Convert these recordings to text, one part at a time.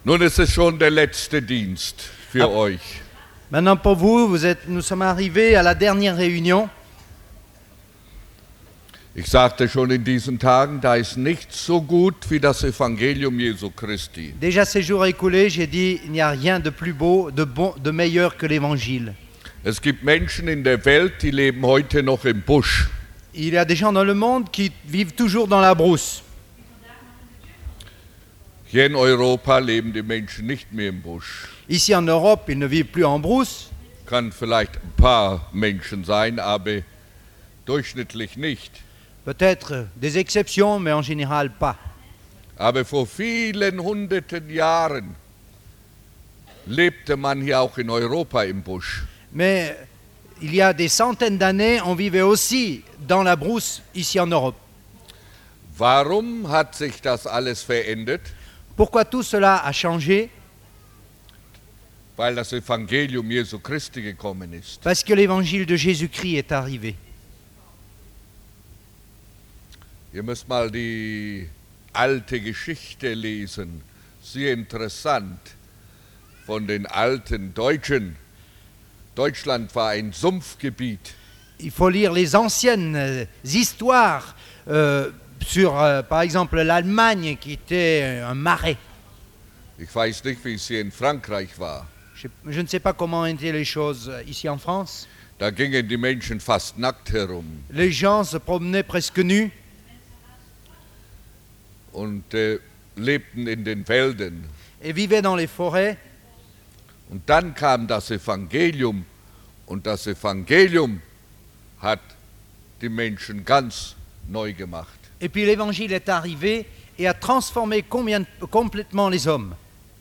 Nun ist es schon der letzte Dienst für euch. Maintenant pour vous, nous sommes arrivés à la dernière réunion. Ich sagte schon in diesen Tagen, da ist nichts so gut wie das Evangelium Jesu Christi. Déjà ces jours écoulés, j'ai dit il n'y a rien de plus beau, de meilleur que l'évangile. Es gibt Menschen in der Welt, die leben heute noch im Busch. Il y a des gens dans le monde qui vivent toujours dans la brousse. Hier in Europa leben die Menschen nicht mehr im Busch. Ici en Europe, ils ne vivent plus en brousse. Kann vielleicht ein paar Menschen sein, aber durchschnittlich nicht. Peut-être des exceptions, mais en général pas. Aber vor vielen hunderten Jahren lebte man hier auch in Europa im Busch. Mais il y a des centaines d'années, on vivait aussi dans la brousse ici en Europe. Warum hat sich das alles verändert? Pourquoi tout cela a changé? Weil das Evangelium Jesu Christi gekommen ist. Parce que l'évangile de Jésus-Christ est arrivé. Ihr müsst mal die alte Geschichte lesen, sehr interessant, von den alten Deutschen. Deutschland war ein Sumpfgebiet. Il faut lire les anciennes histoires sur, par exemple, l'Allemagne qui était un marais. Ich weiß nicht, wie es hier in Frankreich war. Je ne sais pas comment étaient les choses ici en France. Da gingen die Menschen fast nackt herum. Les gens se promenaient presque nus. Und lebten in den Wäldern. Et vivaient dans les forêts. Und dann kam das Evangelium und das Evangelium hat die Menschen ganz neu gemacht. Et puis l'évangile est arrivé et a transformé complètement les hommes.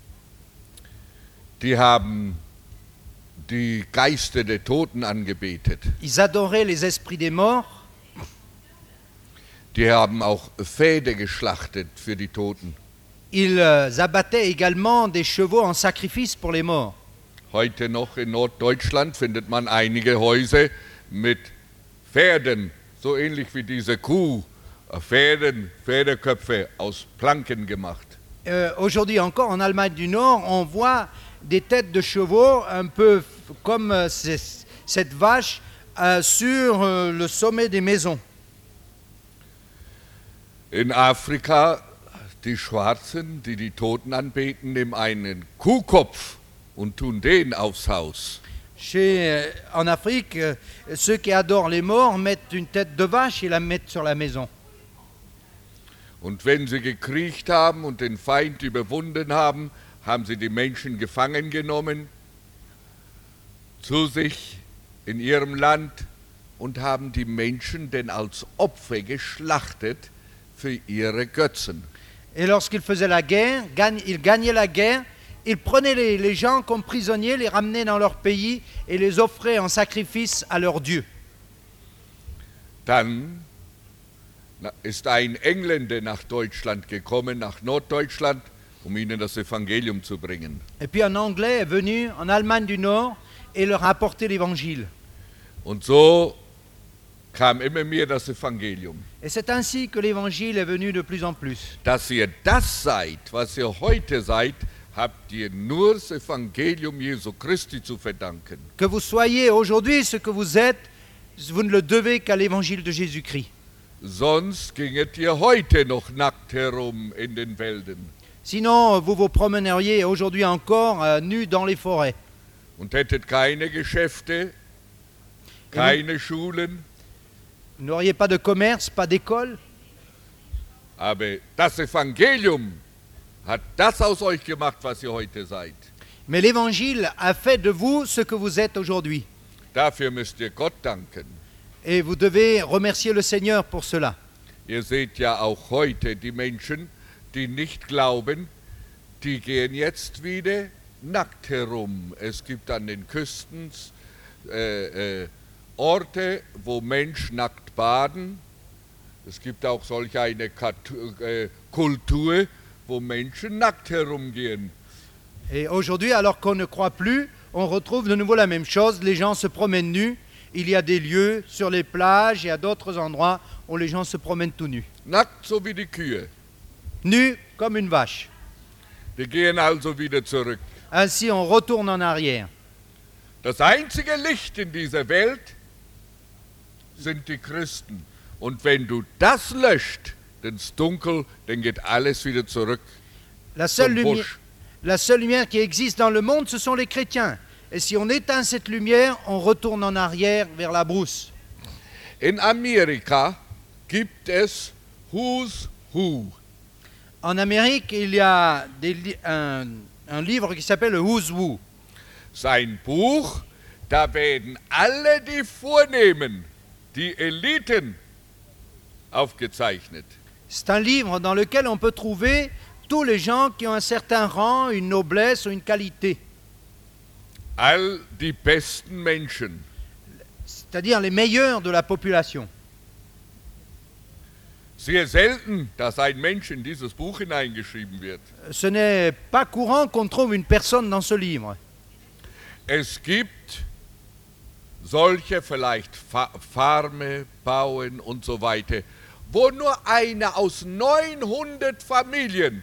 Die haben die Geister der Toten angebetet. Ils adoraient les esprits des morts. Die haben auch Pferde geschlachtet für die Toten. Ils abattaient également des chevaux en sacrifice pour les morts. Heute noch in Norddeutschland findet man einige Häuser mit Pferden, so ähnlich wie diese Kuh, Pferdeköpfe aus Planken gemacht. Aujourd'hui encore, en Allemagne du Nord, on voit des têtes de chevaux, un peu comme cette vache, sur le sommet des maisons. In Afrika, die Schwarzen, die die Toten anbeten, nehmen einen Kuhkopf und tun den aufs Haus. En Afrique, ceux qui adorent les morts mettent une tête de vache et la mettent sur la maison. Und wenn sie gekriegt haben und den Feind überwunden haben, haben sie die Menschen gefangen genommen zu sich in ihrem Land und haben die Menschen denn als Opfer geschlachtet für ihre Götzen. Et lorsqu'ils faisaient la guerre, ils gagnaient la guerre, ils prenaient les gens comme prisonniers, les ramenaient dans leur pays et les offraient en sacrifice à leurs dieux. Dann ist ein Engländer nach Deutschland gekommen, nach Norddeutschland, um ihnen das Evangelium zu bringen. Et puis un Anglais est venu en Allemagne du Nord et leur a apporté l'évangile. Und so kam immer mehr das Evangelium. Et c'est ainsi que l'évangile est venu de plus en plus. Dass ihr das seid, was ihr heute seid, habt ihr nur das Evangelium Jesu Christi zu verdanken. Que vous soyez aujourd'hui ce que vous êtes, vous ne le devez qu'à l'évangile de Jésus-Christ. Sonst ginget ihr heute noch nackt herum in den Wäldern. Sinon, vous vous promèneriez aujourd'hui encore nus dans les forêts. Und hättet keine Geschäfte, keine Schulen. Vous n'auriez pas de commerce, pas d'école. Aber das Evangelium hat das aus euch gemacht, was ihr heute seid. Mais l'évangile a fait de vous ce que vous êtes aujourd'hui. Dafür müsst ihr Gott danken. Et vous devez remercier le Seigneur pour cela. Ihr seht ja auch heute die Menschen, die nicht glauben, die gehen jetzt wieder nackt herum. Es gibt an den Küsten Orte, wo Menschen nackt baden. Es gibt auch solch eine Kultur, wo Menschen nackt herumgehen. Et aujourd'hui, alors qu'on ne croit plus, on retrouve de nouveau la même chose. Les gens se promènent nus. Il y a des lieux sur les plages et à d'autres endroits où les gens se promènent tout nus. Nackt so wie die Kühe. Nus comme une vache. Die gehen also wieder zurück. Ainsi, on retourne en arrière. Das einzige Licht in dieser Welt sind die Christen. Und wenn du das löscht, ins Dunkel, dann geht alles wieder zurück La seule, zum Busch. la seule lumière qui existe dans le monde, ce sont les chrétiens. Et si on éteint cette lumière, on retourne en arrière vers la brousse. In Amerika gibt es Who's Who. En Amérique, il y a un livre qui s'appelle le Who's Who. Sein Buch, da werden alle die Vornehmen, die Eliten aufgezeichnet. C'est un livre dans lequel on peut trouver tous les gens qui ont un certain rang, une noblesse ou une qualité. All die besten Menschen. C'est-à-dire les meilleurs de la population. Sehr selten, dass ein Mensch in dieses Buch hineingeschrieben wird. Ce n'est pas courant qu'on trouve une personne dans ce livre. Es gibt solche vielleicht Farme, Bauen und so weiter, wo nur einer aus 900 Familien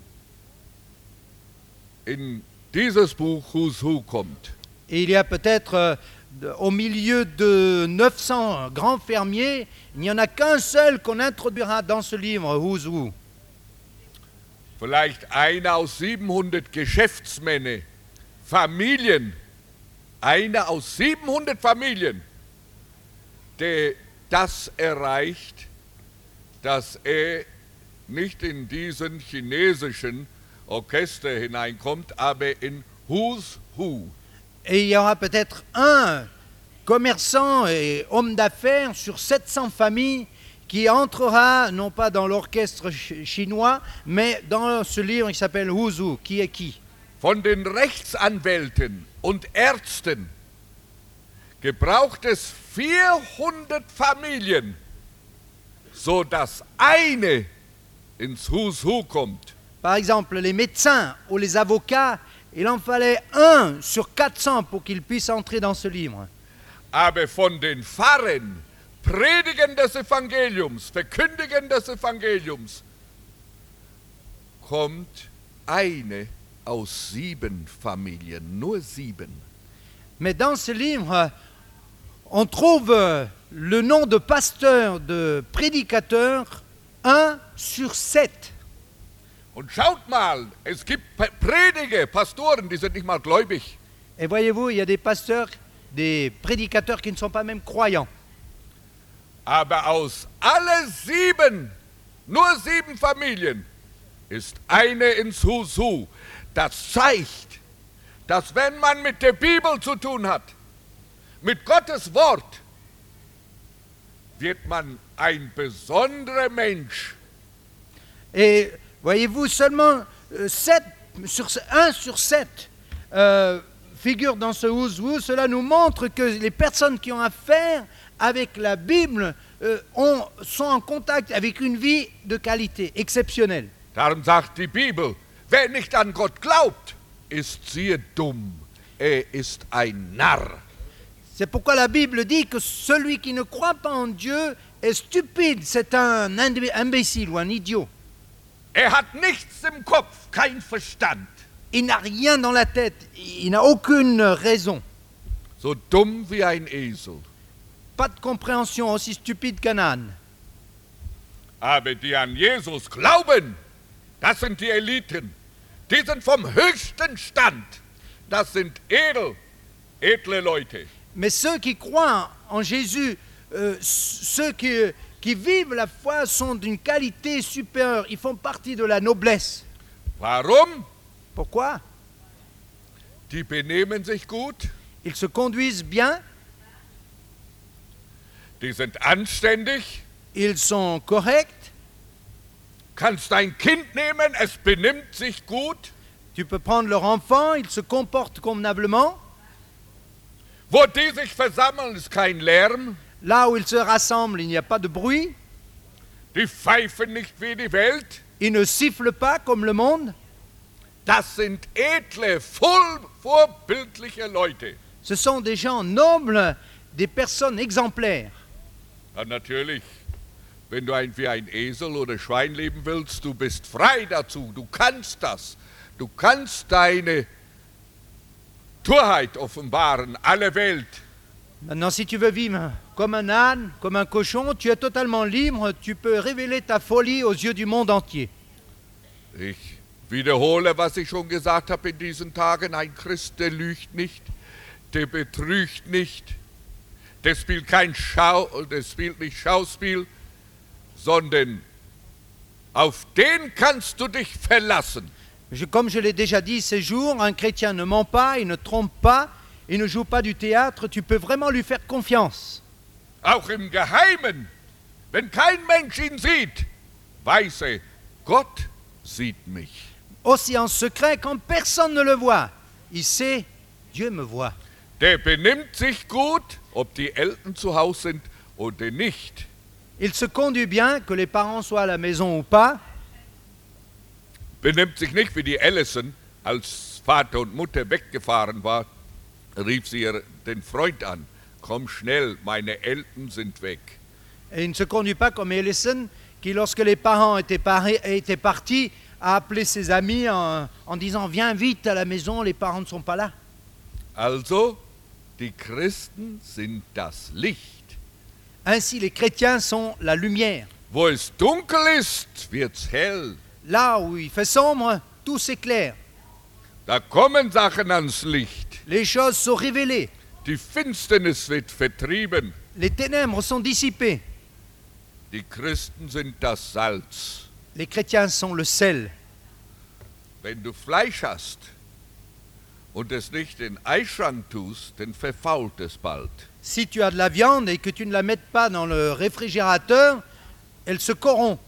in dieses Buch Who's Who kommt. Et il y a peut-être au milieu de 900 grands fermiers, il n'y en a qu'un seul qu'on introduira dans ce livre, Who's Who. Vielleicht einer aus 700 Geschäftsmänner, Familien, einer aus 700 Familien, der das erreicht, dass er nicht in diesen chinesischen Orchester hineinkommt, aber in Who's Who. Et il y aura peut-être un commerçant et homme d'affaires sur 700 familles qui entrera non pas dans l'orchestre chinois, mais dans ce livre qui s'appelle Who's Who, qui est qui. Von den Rechtsanwälten und Ärzten gebraucht es 400 Familien, so dass eine ins Who's Who kommt. Par exemple, les médecins ou les avocats, il en fallait un sur 400 pour qu'ils puissent entrer dans ce livre. Aber von den Pfarrern, Predigen des Evangeliums, Verkündigen des Evangeliums, kommt eine aus 7 Familien, nur 7. Mais dans ce livre, on trouve le nom de pasteur, de prédicateur, 1 sur 7. Und schaut mal, es gibt Prediger, Pastoren, die sind nicht mal gläubig. Et voyez-vous, il y a des pasteurs, des prédicateurs qui ne sont pas même croyants. Aber aus alle 7, nur 7 Familien, ist eine ins Who's Who. Das zeigt, dass wenn man mit der Bibel zu tun hat, mit Gottes Wort, wird man ein besonderer Mensch. Et voyez-vous, seulement 1 sur 7 figure dans ce Who's Who. Cela nous montre que les personnes qui ont affaire avec la Bible sont en contact avec une vie de qualité exceptionnelle. Darum sagt die Bibel, wer nicht an Gott glaubt, ist siehe dumm. Er ist ein Narr. C'est pourquoi la Bible dit que celui qui ne croit pas en Dieu est stupide, c'est un imbécile ou un idiot. Er hat nichts im Kopf, kein Verstand. Il n'a rien dans la tête, il n'a aucune raison. So dumm wie ein Esel. Pas de compréhension, aussi stupide qu'un âne. Aber die an Jesus glauben, das sind die Eliten. Die sind vom höchsten Stand. Das sind edle Leute. Mais ceux qui croient en Jésus, ceux qui vivent la foi sont d'une qualité supérieure. Ils font partie de la noblesse. Warum? Pourquoi? Die benehmen sich gut. Ils se conduisent bien, Die sind anständig. ils sont corrects. Kannst dein Kind nehmen, es benimmt sich gut. Tu peux prendre leur enfant, ils se comportent convenablement. Wo die sich versammeln, ist kein Lärm. Là où ils se rassemblent, il n'y a pas de bruit. Die pfeifen nicht wie die Welt. Ils ne sifflent pas comme le monde. Das sind edle, vorbildliche Leute. Ce sont des gens nobles, des personnes exemplaires. Ja, natürlich, wenn du wie ein Esel oder Schwein leben willst, du bist frei dazu, du kannst das. Du kannst deine Torheit offenbaren, alle Welt. Maintenant, si tu veux vivre comme un âne, comme un cochon, tu es totalement libre, tu peux révéler ta folie aux yeux du monde entier. Ich wiederhole, was ich schon gesagt habe in diesen Tagen. Ein Christ, der lügt nicht, der betrügt nicht, der spielt nicht Schauspiel, sondern auf den kannst du dich verlassen. Comme je l'ai déjà dit ces jours, un chrétien ne ment pas, il ne trompe pas, il ne joue pas du théâtre, tu peux vraiment lui faire confiance. Auch im Geheimen, wenn kein Mensch ihn sieht, weiß er, Gott sieht mich. Aussi en secret, quand personne ne le voit, il sait, Dieu me voit. Der benimmt sich gut, ob die Eltern zu Hause sind oder nicht. Il se conduit bien, que les parents soient à la maison ou pas. Benimmt sich nicht wie die Allison, als Vater und Mutter weggefahren war, rief sie den Freund an. Komm schnell, meine Eltern sind weg. Et il ne se conduit pas comme Ellison, qui lorsque les parents étaient partis, a appelé ses amis en disant « Viens vite à la maison, les parents ne sont pas là ». Also, die Christen sind das Licht. Ainsi, les chrétiens sont la lumière. Wo es dunkel ist, wird's hell. Là où il fait sombre, tout s'éclaire. Da kommen Sachen ans Licht. Les choses sont révélées. Die Finsternis wird vertrieben. Les ténèbres sont dissipées. Die Christen sind das Salz. Les chrétiens sont le sel. Wenn du Fleisch hast und es nicht in den Eisschrank tust, dann verfault es bald. Si tu as de la viande et que tu ne la mets pas dans le réfrigérateur, elle se corrompt.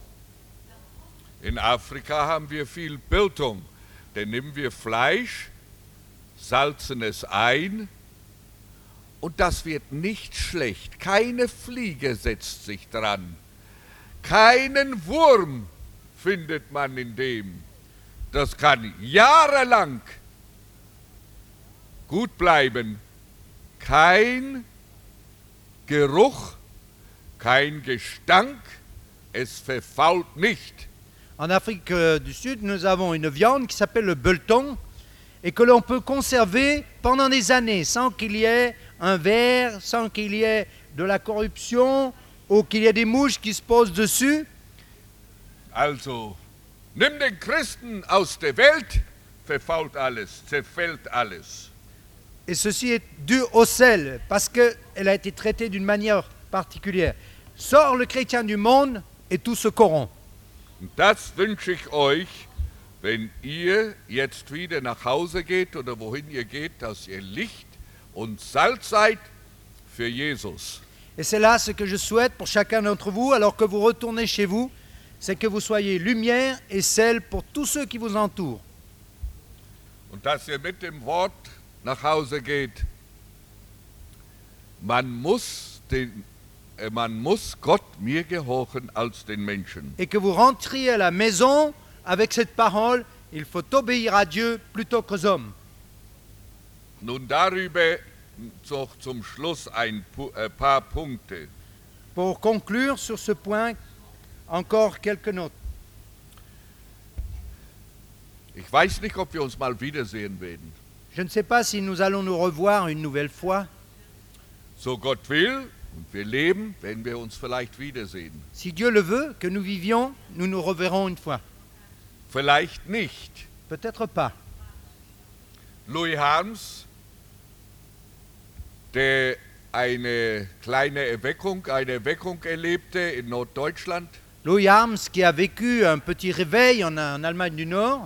In Afrika haben wir viel Biltung. Dann nehmen wir Fleisch, salzen es ein und das wird nicht schlecht. Keine Fliege setzt sich dran. Keinen Wurm findet man in dem. Das kann jahrelang gut bleiben. Kein Geruch, kein Gestank, es verfault nicht. En Afrique du Sud, nous avons une viande qui s'appelle le beuleton et que l'on peut conserver pendant des années sans qu'il y ait un ver, sans qu'il y ait de la corruption ou qu'il y ait des mouches qui se posent dessus. Also, nimm den Christen aus der Welt, verfault alles, zerfällt alles. Et ceci est dû au sel, parce qu'elle a été traitée d'une manière particulière. Sors le chrétien du monde et tout se corrompt. Und das wünsche ich euch, wenn ihr jetzt wieder nach Hause geht oder wohin ihr geht, dass ihr Licht und Salz seid für Jesus. Et c'est là ce que je souhaite pour chacun d'entre vous, alors que vous retournez chez vous, c'est que vous soyez lumière et sel pour tous ceux qui vous entourent. Und dass ihr mit dem Wort nach Hause geht. Man muss Gott mir gehorchen als den Menschen. Et que vous rentriez à la maison avec cette parole, il faut obéir à Dieu plutôt qu'aux hommes. Nun darüber noch zum Schluss ein paar Punkte. Pour conclure sur ce point, encore quelques notes. Ich weiß nicht, ob wir uns mal wiedersehen werden. Je ne sais pas si nous allons nous revoir une nouvelle fois. So Gott will und wir leben, werden wir uns vielleicht wiedersehen. Si Dieu le veut, que nous vivions, nous nous reverrons une fois. Vielleicht nicht. Peut-être pas. Louis Harms, der eine Erweckung erlebte in Norddeutschland. Louis Harms, qui a vécu un petit réveil en Allemagne du Nord.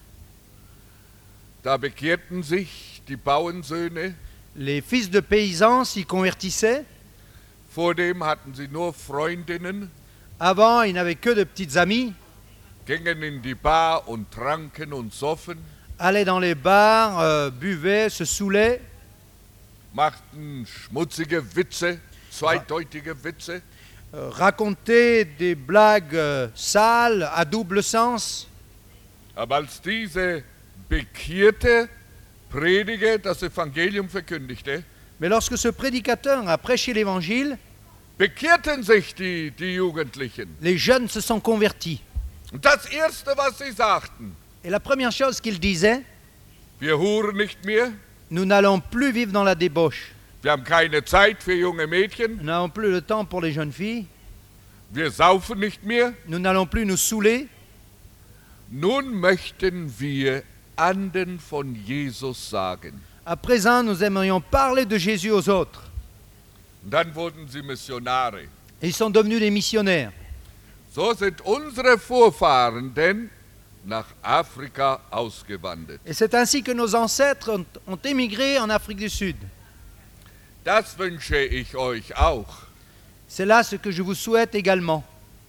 Da bekehrten sich die Bauernsöhne. Les fils de paysans s'y convertissaient. Vordem hatten sie nur Freundinnen. Avant, ils n'avaient que de petites amies. Gingen in die Bar und tranken und soffen. Allaient dans les bars, buvaient, se saoulaient. Machten schmutzige Witze, zweideutige Witze. Racontaient des blagues sales, à double sens. Aber als diese bekehrte Prediger das Evangelium verkündigte, Mais lorsque ce prédicateur a prêché l'évangile, bekehrten sich die Jugendlichen. les jeunes se sont convertis. Und das Erste, was sie sagten, Et la première chose qu'il disait, wir huren nicht mehr, nous n'allons plus vivre dans la débauche. wir haben keine Zeit für junge Mädchen, Nous n'avons plus le temps pour les jeunes filles. wir saufen nicht mehr. Nous n'allons plus nous saouler. Nun möchten wir anderen von Jesus sagen. À présent, nous aimerions parler de Jésus aux autres. Und dann wurden sie Missionare. Et ils sont devenus des missionnaires. So sind unsere Vorfahren nach Afrika ausgewandert. Et c'est ainsi que nos ancêtres ont émigré en Afrique du Sud. Das wünsche ich euch auch, C'est là ce que je vous souhaite également.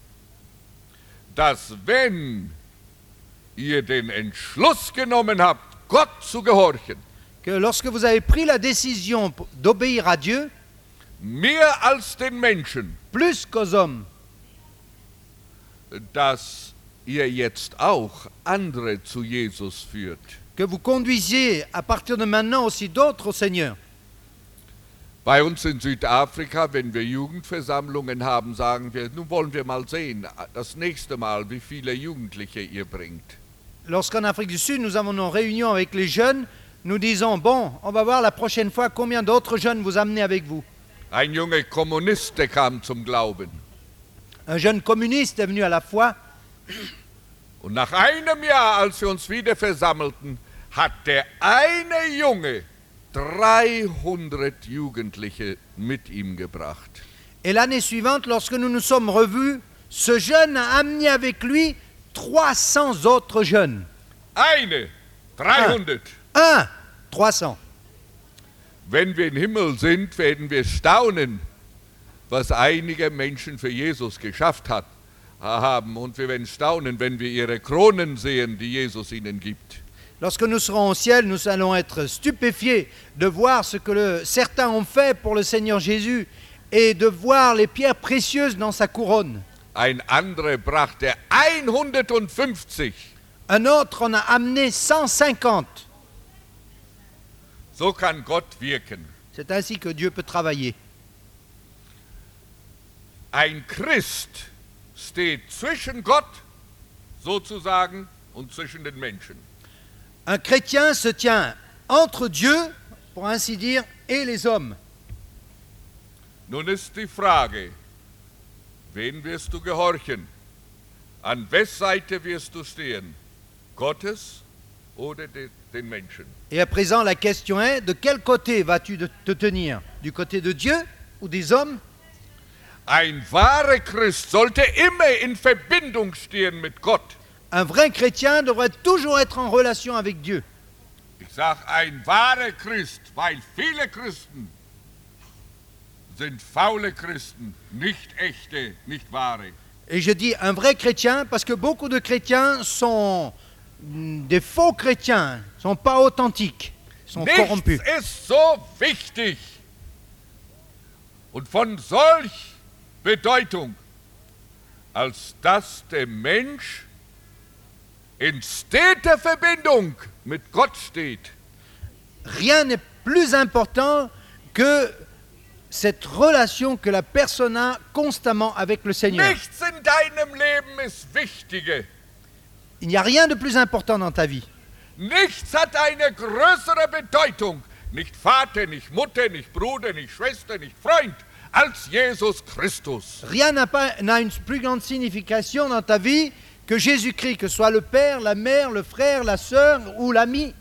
dass wenn ihr den Entschluss genommen habt, Gott zu gehorchen, Que lorsque vous avez pris la décision d'obéir à Dieu, mehr als den Menschen, plus qu'aux hommes, dass ihr jetzt auch andere zu Jesus führt. que vous conduisiez à partir de maintenant aussi d'autres au Seigneur. Bei uns in Südafrika, wenn wir Jugendversammlungen haben, sagen wir, nun wollen wir mal sehen, das nächste Mal, wie viele Jugendliche ihr bringt. Lorsqu'en Afrique du Sud, nous avons nos réunions avec les jeunes, nous disons, bon, on va voir la prochaine fois combien d'autres jeunes vous amenez avec vous. Ein junger Kommunist, der kam zum Glauben. Un jeune communiste est venu à la foi, Und nach einem Jahr, als wir uns wieder versammelten, hat der eine Junge 300 Jugendliche mit ihm gebracht. et l'année suivante, lorsque nous nous sommes revus, ce jeune a amené avec lui 300 autres jeunes. Eine, 300. 300. Wenn wir im Himmel sind, werden wir staunen, was einige Menschen für Jesus geschafft haben. Und wir werden staunen, wenn wir ihre Kronen sehen, die Jesus ihnen gibt. Lorsque nous serons au ciel, nous allons être stupéfiés de voir ce que certains ont fait pour le Seigneur Jésus et de voir les pierres précieuses dans sa couronne. Ein anderer brachte 150. Un autre en a amené 150. So kann Gott wirken. C'est ainsi que Dieu peut travailler. Ein Christ steht zwischen Gott, sozusagen, und zwischen den Menschen. Un chrétien se tient entre Dieu, pour ainsi dire, et les hommes. Nun ist die Frage, wen wirst du gehorchen? An wes Seite wirst du stehen? Gottes oder den Menschen? Et à présent, la question est, de quel côté vas-tu te tenir? Du côté de Dieu ou des hommes? Ein wahrer Christ sollte immer in Verbindung stehen mit Gott. Un vrai chrétien devrait toujours être en relation avec Dieu. Ich sage ein wahrer Christ, weil viele Christen sind faule Christen, nicht echte, nicht wahre. Et je dis un vrai chrétien parce que beaucoup de chrétiens sont des faux chrétiens, ne sont pas authentiques, sont corrompus. Nichts ist so wichtig und von solch Bedeutung, als dass der Mensch in steter Verbindung mit Gott steht. Rien n'est plus important que cette relation que la personne a constamment avec le Seigneur. Nichts in deinem Leben ist wichtiger. Il n'y a rien de plus important dans ta vie. Nichts hat eine größere Bedeutung. Nicht Vater, nicht Mutter, nicht Bruder, nicht Schwester, nicht Freund, als Jesus Christus. Rien n'a une plus grande signification dans ta vie que Jésus-Christ, que ce soit le père, la mère, le frère, la sœur ou l'ami.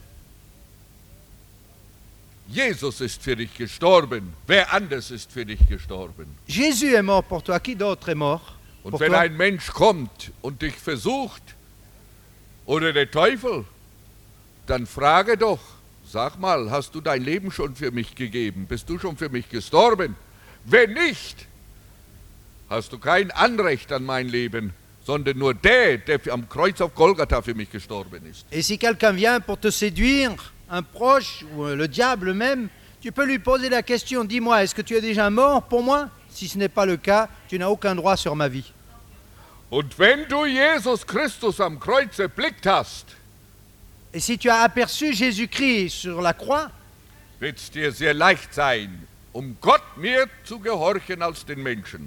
Jesus ist für dich gestorben. Wer anders ist für dich gestorben? Jésus est mort pour toi. Qui d'autre est mort Und pour wenn toi? ein Mensch kommt und dich versucht, oder der Teufel, dann frage doch, sag mal, hast du dein Leben schon für mich gegeben? Bist du schon für mich gestorben? Wenn nicht, hast du kein Anrecht an mein Leben, sondern nur der am Kreuz auf Golgatha für mich gestorben ist. Et si quelqu'un vient pour te séduire, un proche ou le diable même, tu peux lui poser la question, dis-moi, est-ce que tu es déjà mort pour moi? Si ce n'est pas le cas, tu n'as aucun droit sur ma vie. Und wenn du Jesus Christus am Kreuz erblickt hast, Et si tu as aperçu Jésus-Christ sur la croix, wird es dir sehr leicht sein, Gott mehr zu gehorchen als den Menschen.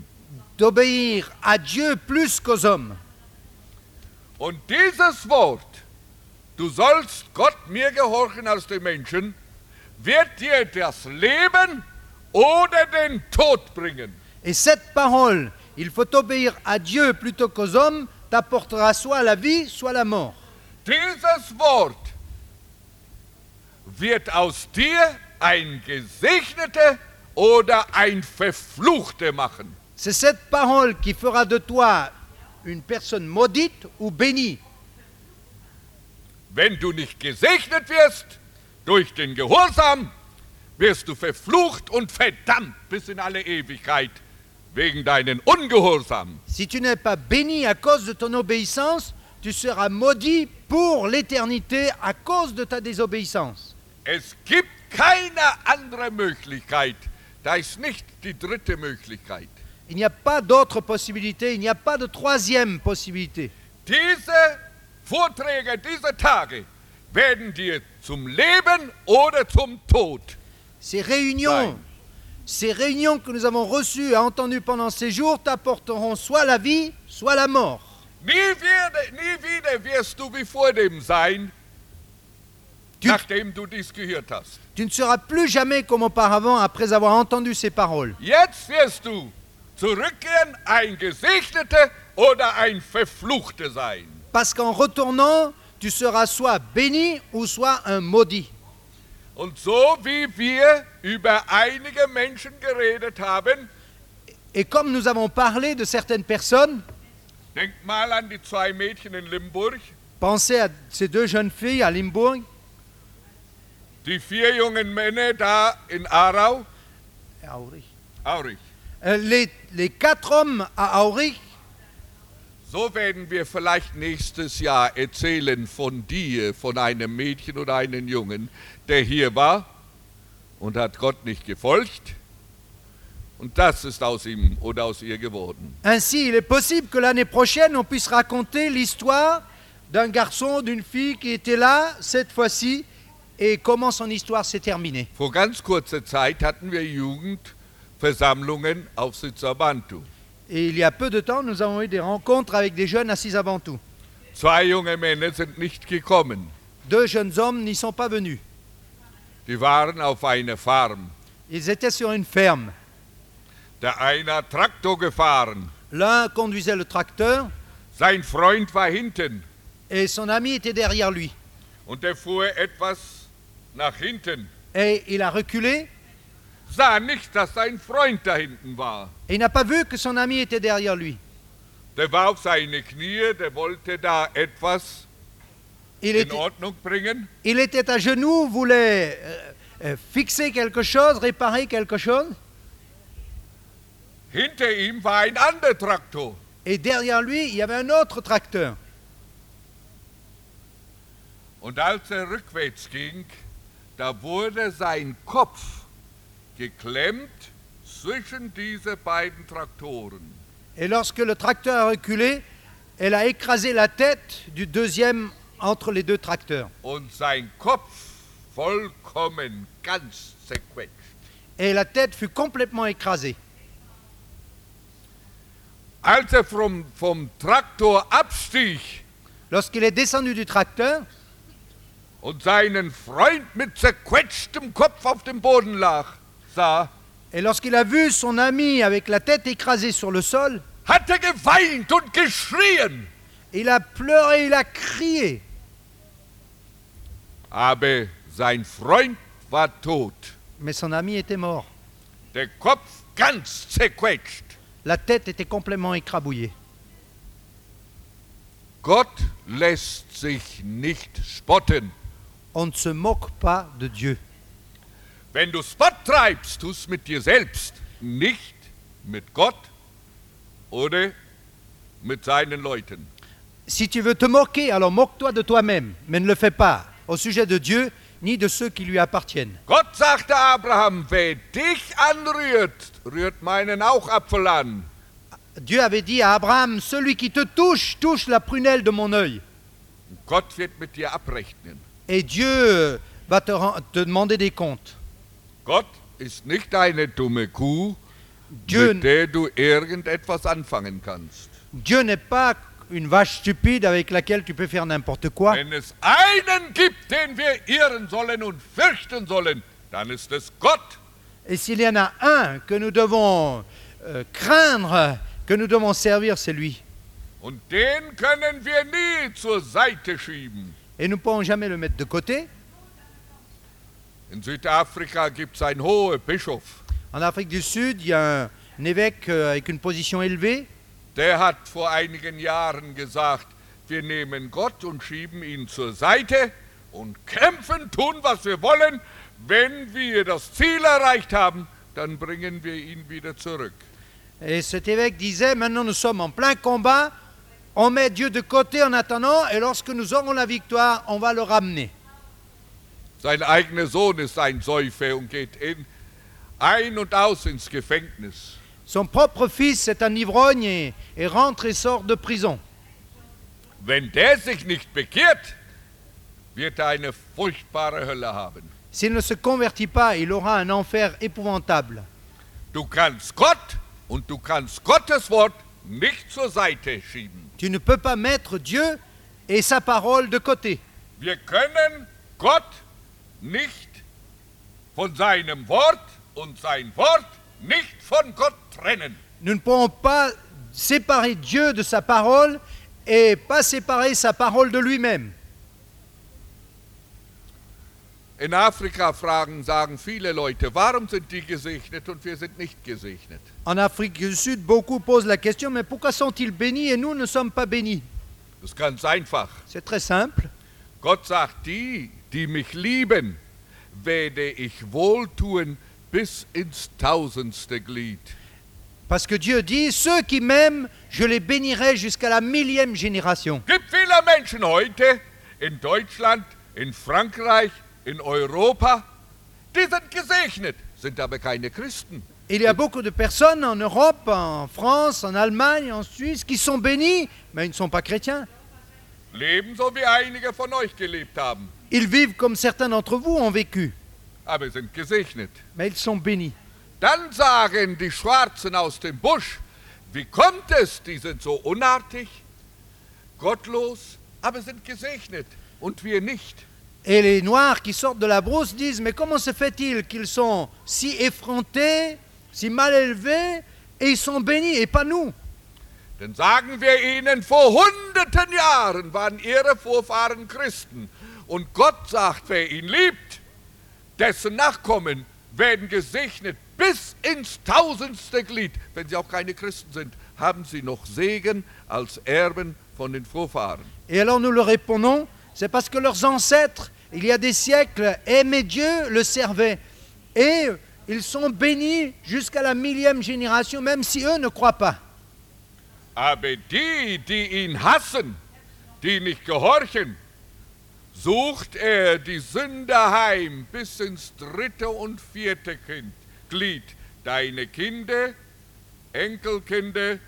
d'obéir à Dieu plus qu'aux hommes. Und dieses Wort du sollst Gott mir gehorchen als den Menschen, wird dir das Leben oder den Tod bringen. Et cette parole, il faut obéir à Dieu plutôt qu'aux hommes, t'apportera soit la vie, soit la mort. Dieses Wort wird aus dir ein Gesegneter oder ein Verfluchter machen. C'est cette parole qui fera de toi une personne maudite ou bénie. Wenn du nicht gesegnet wirst durch den Gehorsam, wirst du verflucht und verdammt bis in alle Ewigkeit wegen deinen Ungehorsam. Si tu n'es pas béni à cause de ton obéissance, tu seras maudit pour l'éternité à cause de ta désobéissance. Es gibt keine andere Möglichkeit. Da ist nicht die dritte Möglichkeit. Il n'y a pas d'autre possibilité, il n'y a pas de troisième possibilité. Diese Vorträge, diese Tage werden dir zum Leben oder zum Tod. Ces réunions que nous avons reçues et entendues pendant ces jours t'apporteront soit la vie, soit la mort. Nie wieder wirst du wie vor dem sein, nachdem du dies gehört hast. Tu ne seras plus jamais comme auparavant après avoir entendu ces paroles. Jetzt wirst du zurückkehren, ein Gesegneter oder ein Verfluchter sein. Parce qu'en retournant, tu seras soit béni ou soit un maudit. Und so wie wir über einige Menschen geredet haben, Et comme nous avons parlé de certaines personnes, denk mal an die zwei Mädchen in Limburg, pensez à ces deux jeunes filles à Limbourg, die 4 jungen Männer da in Aarau, Aurich. Les 4 hommes à Aurich. So werden wir vielleicht nächstes Jahr erzählen von dir, von einem Mädchen oder einem Jungen, der hier war und hat Gott nicht gefolgt. Und das ist aus ihm oder aus ihr geworden. Ainsi, il est possible que l'année prochaine, on puisse raconter l'histoire d'un garçon, d'une fille qui était là cette fois-ci et comment son histoire s'est terminée. Vor ganz kurzer Zeit hatten wir Jugendversammlungen auf Sitzabantu. Et il y a peu de temps, nous avons eu des rencontres avec des jeunes assis avant tout. 2 junge Männer sind nicht gekommen. 2 jeunes hommes n'y sont pas venus. Die waren auf einer Farm. Ils étaient sur une ferme. Der eine hat Traktor gefahren. L'un conduisait le tracteur Sein Freund war hinten et son ami était derrière lui. und er fuhr etwas nach hinten. Et il a reculé Sah nicht, dass sein Freund da hinten war. et il n'a pas vu que son ami était derrière lui. Der war auf seine Knie, der wollte da etwas in Ordnung bringen. Il était à genoux, voulait fixer quelque chose, réparer quelque chose. Hinter ihm war ein anderer Traktor. Et derrière lui, il y avait un autre tracteur. Und als er rückwärts ging, da wurde sein Kopf geklemmt zwischen diese beiden Traktoren. Et lorsque le tracteur a reculé, elle a écrasé la tête du deuxième entre les 2 tracteurs. Und sein Kopf vollkommen ganz zerquetscht. Et la tête fut complètement écrasée. Als er vom Traktor abstieg Lorsqu'il est descendu du tracteur und seinen Freund mit zerquetschtem Kopf auf dem Boden sah, et lorsqu'il a vu son ami avec la tête écrasée sur le sol, hat er geweint und geschrien. il a pleuré, il a crié. Aber sein Freund war tot, Mais son ami était mort. der Kopf ganz zerquetscht. La tête était complètement écrabouillée. Gott lässt sich nicht spotten. On ne se moque pas de Dieu. Wenn du Spott treibst, tust mit dir selbst, nicht mit Gott oder mit seinen Leuten. Si tu veux te moquer, alors moque-toi de toi-même, mais ne le fais pas au sujet de Dieu ni de ceux qui lui appartiennent. Gott sagte Abraham, wer dich anrührt, rührt meinen Augapfel an. Dieu avait dit à Abraham, celui qui te touche, touche la prunelle de mon œil. Gott wird mit dir abrechnen. Et Dieu va te demander des comptes. Gott ist nicht eine dumme Kuh, Dieu, mit der du irgendetwas anfangen kannst. Dieu n'est pas une vache stupide avec laquelle tu peux faire n'importe quoi. Wenn es einen gibt, den wir ehren sollen und fürchten sollen, dann ist es Gott. Et s'il y en a un que nous devons craindre, que nous devons servir, c'est lui. Und den können wir nie zur Seite schieben. Et nous ne pouvons jamais le mettre de côté. In Südafrika gibt es einen hohen Bischof. En Afrique du Sud, il y a un évêque avec une position élevée. Der hat vor einigen Jahren gesagt, wir nehmen Gott und schieben ihn zur Seite und kämpfen, tun, was wir wollen. Wenn wir das Ziel erreicht haben, dann bringen wir ihn wieder zurück. Et cet évêque disait, maintenant nous sommes en plein combat, on met Dieu de côté en attendant, et lorsque nous aurons la victoire, on va le ramener. Sein eigener Sohn ist ein Säufer und geht ein und aus ins Gefängnis. Son propre fils est un ivrogne et rentre et sort de prison. Wenn der sich nicht bekehrt, wird er eine furchtbare Hölle haben. S'il ne se convertit pas, il aura un enfer épouvantable. Du kannst Gott und du kannst Gottes Wort nicht zur Seite schieben. Tu ne peux pas mettre Dieu et sa parole de côté. Wir können Gott nicht von seinem Wort und sein Wort nicht von Gott trennen. Nous ne pourrons pas séparer Dieu de sa parole et pas séparer sa parole de lui-même. In Afrika sagen viele Leute, warum sind die gesegnet und wir sind nicht gesegnet? En Afrique du Sud, beaucoup posent la question, mais pourquoi sont-ils bénis et nous ne sommes pas bénis? Das ist ganz einfach. C'est très simple. Gott sagt, die mich lieben, werde ich wohltun bis ins tausendste Glied. Parce que Dieu dit, ceux qui m'aiment, je les bénirai jusqu'à la 1000e génération. Es gibt viele Menschen heute in Deutschland, in Frankreich, in Europa, die sind gesegnet, sind aber keine Christen. Il y a beaucoup de personnes en Europe, en France, en Allemagne, en Suisse, qui sont bénis, mais ils ne sont pas chrétiens. Leben so wie einige von euch gelebt haben, Ils vivent comme certains d'entre vous ont vécu, aber sind gesegnet. mais ils sont bénis. Dann sagen die Schwarzen aus dem Busch, wie kommt es, die sind so unartig, gottlos, aber sind gesegnet und wir nicht. Et les Noirs qui sortent de la brousse disent, mais comment se fait-il qu'ils sont si effrontés, si mal élevés, et ils sont bénis, et pas nous? Dann sagen wir ihnen, vor hunderten Jahren waren ihre Vorfahren Christen. Und Gott sagt, wer ihn liebt, dessen Nachkommen werden gesegnet bis ins tausendste Glied. Wenn sie auch keine Christen sind, haben sie noch Segen als Erben von den Vorfahren. Et alors nous leur répondons, c'est parce que leurs ancêtres, il y a des siècles, aimaient Dieu, le servaient. Et ils sont bénis jusqu'à la 1000e génération, même si eux ne croient pas. Aber die ihn hassen, die nicht gehorchen, sucht die Sünder heim bis ins dritte und vierte Glied. Deine Kinder, Enkelkinder,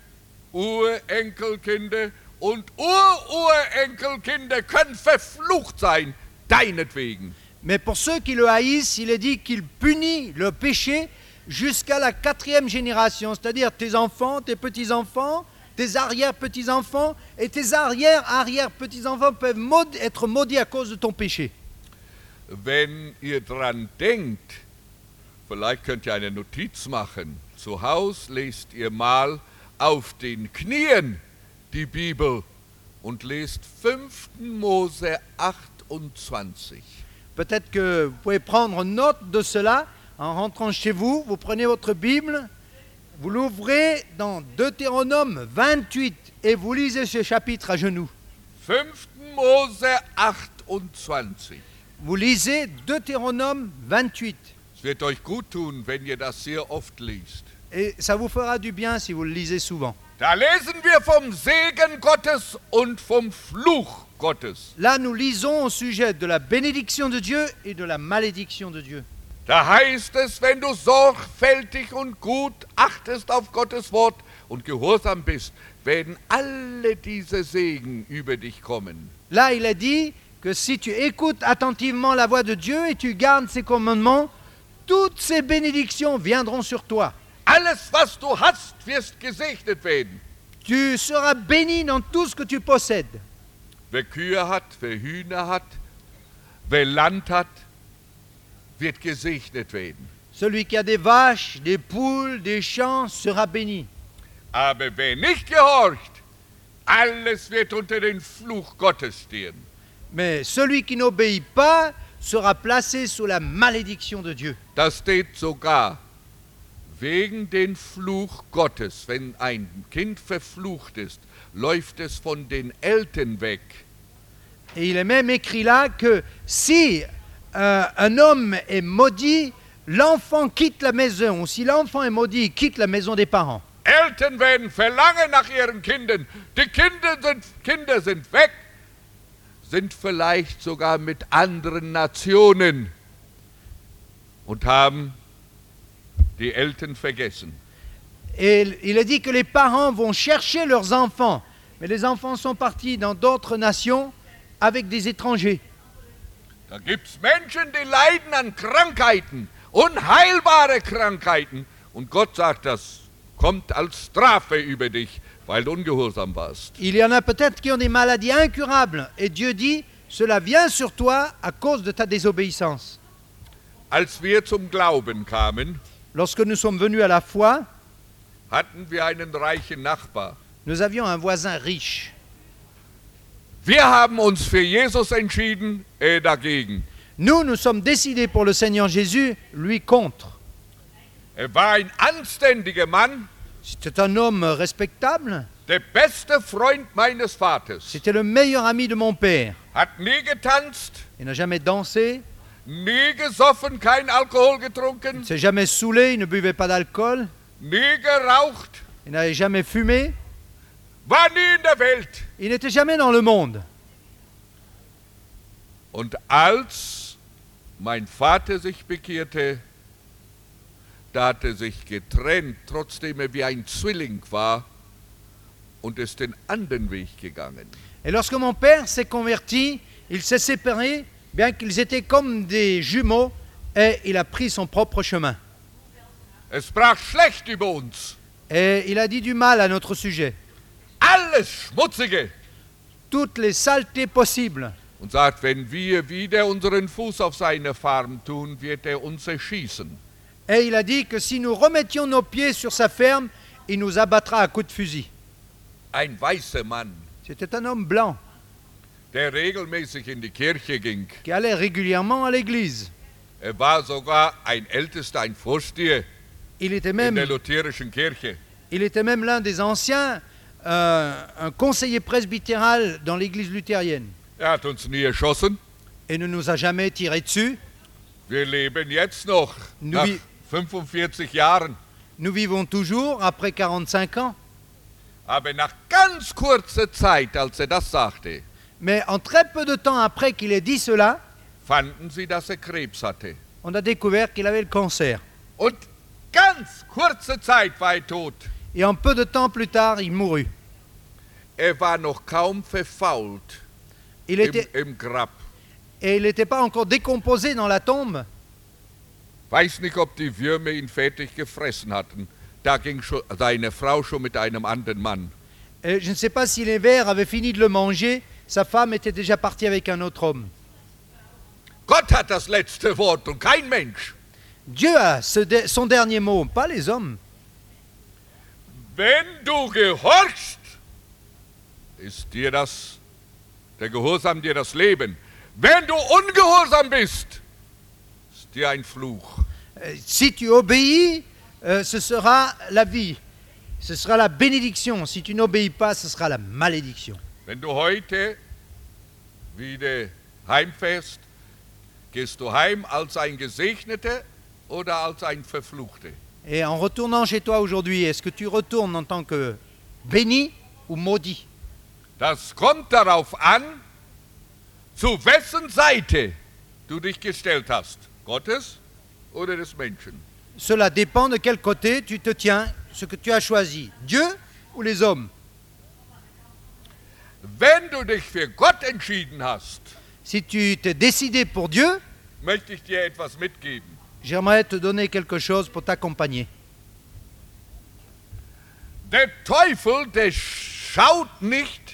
Urenkelkinder und Ururenkelkinder können verflucht sein, deinetwegen. Mais pour ceux qui le haïssent, il est dit qu'il punit le péché jusqu'à la 4e génération, c'est-à-dire tes enfants, tes petits-enfants, tes arrière-petits-enfants et tes arrière-arrière-petits-enfants peuvent être maudits à cause de ton péché. Wenn ihr dran denkt, vielleicht könnt ihr eine Notiz machen. Zu Hause lest ihr mal auf den Knien die Bibel und lest 5. Mose 28. Peut-être que vous pouvez prendre note de cela en rentrant chez vous. Vous prenez votre Bible, vous l'ouvrez dans Deutéronome 28 et vous lisez ce chapitre à genoux. 5. Mose 28. Vous lisez Deutéronome 28. Es wird euch gut tun, wenn ihr das sehr oft liest. Et ça vous fera du bien si vous le lisez souvent. Da lesen wir vom Segen Gottes und vom Fluch Gottes. Là, nous lisons au sujet de la bénédiction de Dieu et de la malédiction de Dieu. Da heißt es, wenn du sorgfältig und gut achtest auf Gottes Wort und gehorsam bist, werden alle diese Segen über dich kommen. Là, il a dit que si tu écoutes attentivement la voix de Dieu et tu gardes ses commandements, toutes ces bénédictions viendront sur toi. Alles, was du hast, wirst gesegnet werden. Tu seras béni dans tout ce que tu possèdes. Wer Kühe hat, wer Hühner hat, wer Land hat, wird gesegnet werden. Celui qui a des vaches, des poules, des champs sera béni. Aber wer nicht gehorcht, alles wird unter den Fluch Gottes stehen. Mais celui qui n'obéit pas sera placé sous la malédiction de Dieu. Das steht sogar wegen den Fluch Gottes. Wenn ein Kind verflucht ist, läuft es von den Eltern weg. Et il est même écrit là que si un homme est maudit, l'enfant quitte la maison. Ou si l'enfant est maudit, il quitte la maison des parents. Eltern werden verlangen nach ihren Kindern. Die Kinder sind weg, sind vielleicht sogar mit anderen Nationen und haben die Eltern vergessen. Et il est dit que les parents vont chercher leurs enfants. Mais les enfants sont partis dans d'autres nations avec des étrangers. Da gibt es Menschen, die leiden an Krankheiten, unheilbare Krankheiten. Und Gott sagt, das kommt als Strafe über dich, weil du ungehorsam warst. Il y en a peut-être qui ont des maladies incurables. Et Dieu dit, cela vient sur toi à cause de ta désobéissance. Als wir zum Glauben kamen, Lorsque nous sommes venus à la foi, hatten wir einen reichen Nachbar. nous avions un voisin riche. Wir haben uns für Jesus entschieden, er dagegen. Nous sommes décidés pour le Seigneur Jésus, lui contre. Er war ein anständiger Mann, C'était un homme respectable. der beste Freund meines Vaters. C'était le meilleur ami de mon père. Hat nie getanzt, Il n'a jamais dansé, nie gesoffen, kein Alkohol il ne getrunken, s'est jamais saoulé, il ne buvait pas d'alcool, nie geraucht, il n'avait jamais fumé, war nie in der Welt. il n'était jamais dans le monde. Und als mein Vater sich bekehrte, da hat er sich getrennt, trotzdem er wie ein Zwilling war, und ist den anderen Weg gegangen. Et lorsque mon père s'est converti, il s'est séparé, bien qu'ils étaient comme des jumeaux, et il a pris son propre chemin. Es sprach schlecht über uns, Et il a dit du mal à notre sujet, alles Schmutzige, toutes les saletés possibles. und sagt, wenn wir wieder unseren Fuß auf seine Farm tun, wird er uns erschießen. Et il a dit que si nous remettions nos pieds sur sa ferme, il nous abattra à coups de fusil. Ein weißer Mann, C'était un homme blanc der regelmäßig in die Kirche ging. qui allait régulièrement à l'église. Er war sogar ein Ältester, ein Vorsteher Il était in der même, lutherischen Kirche. l'un des anciens, un conseiller presbytéral dans l'église luthérienne. Er hat uns nie erschossen. Et ne nous a jamais tiré dessus. Wir leben jetzt noch, Nous nach vi- 45 Jahren. Nous vivons toujours après 45 ans. Aber nach ganz kurzer Zeit, als er das sagte, Mais en très peu de temps après qu'il ait dit cela, fanden sie, dass er Krebs hatte. on a découvert qu'il avait le cancer. Und ganz kurze Zeit war er tot. Et en peu de temps plus tard, il mourut. Er war noch kaum verfault Il était, im Grab. et il n'était pas encore décomposé dans la tombe. Weiß nicht, ob die Würmer ihn fertig gefressen hatten. Da ging schon seine Frau schon mit einem anderen Mann. Et je ne sais pas si les vers avaient fini de le manger. Sa femme était déjà partie avec un autre homme. Gott hat das letzte Wort und kein Mensch. Dieu a son dernier mot, pas les hommes. Wenn du gehorchst, ist dir der Gehorsam dir das Leben. Wenn du ungehorsam bist, ist dir ein Fluch. Si tu obéis, ce sera la vie. Ce sera la bénédiction. Si tu n'obéis pas, ce sera la malédiction. Wenn du heute wieder heimfährst, gehst du heim als ein Gesegneter oder als ein Verfluchter? Et en retournant chez toi aujourd'hui, est-ce que tu retournes en tant que béni ou maudit? Das kommt darauf an, zu wessen Seite du dich gestellt hast. Gottes oder des Menschen? Cela dépend de quel côté tu te tiens, ce que tu as choisi, Dieu ou les hommes. Wenn du dich für Gott entschieden hast, Si tu t'es décidé pour Dieu, möchte ich dir etwas mitgeben. j'aimerais te donner quelque chose pour t'accompagner. Der Teufel, der schaut nicht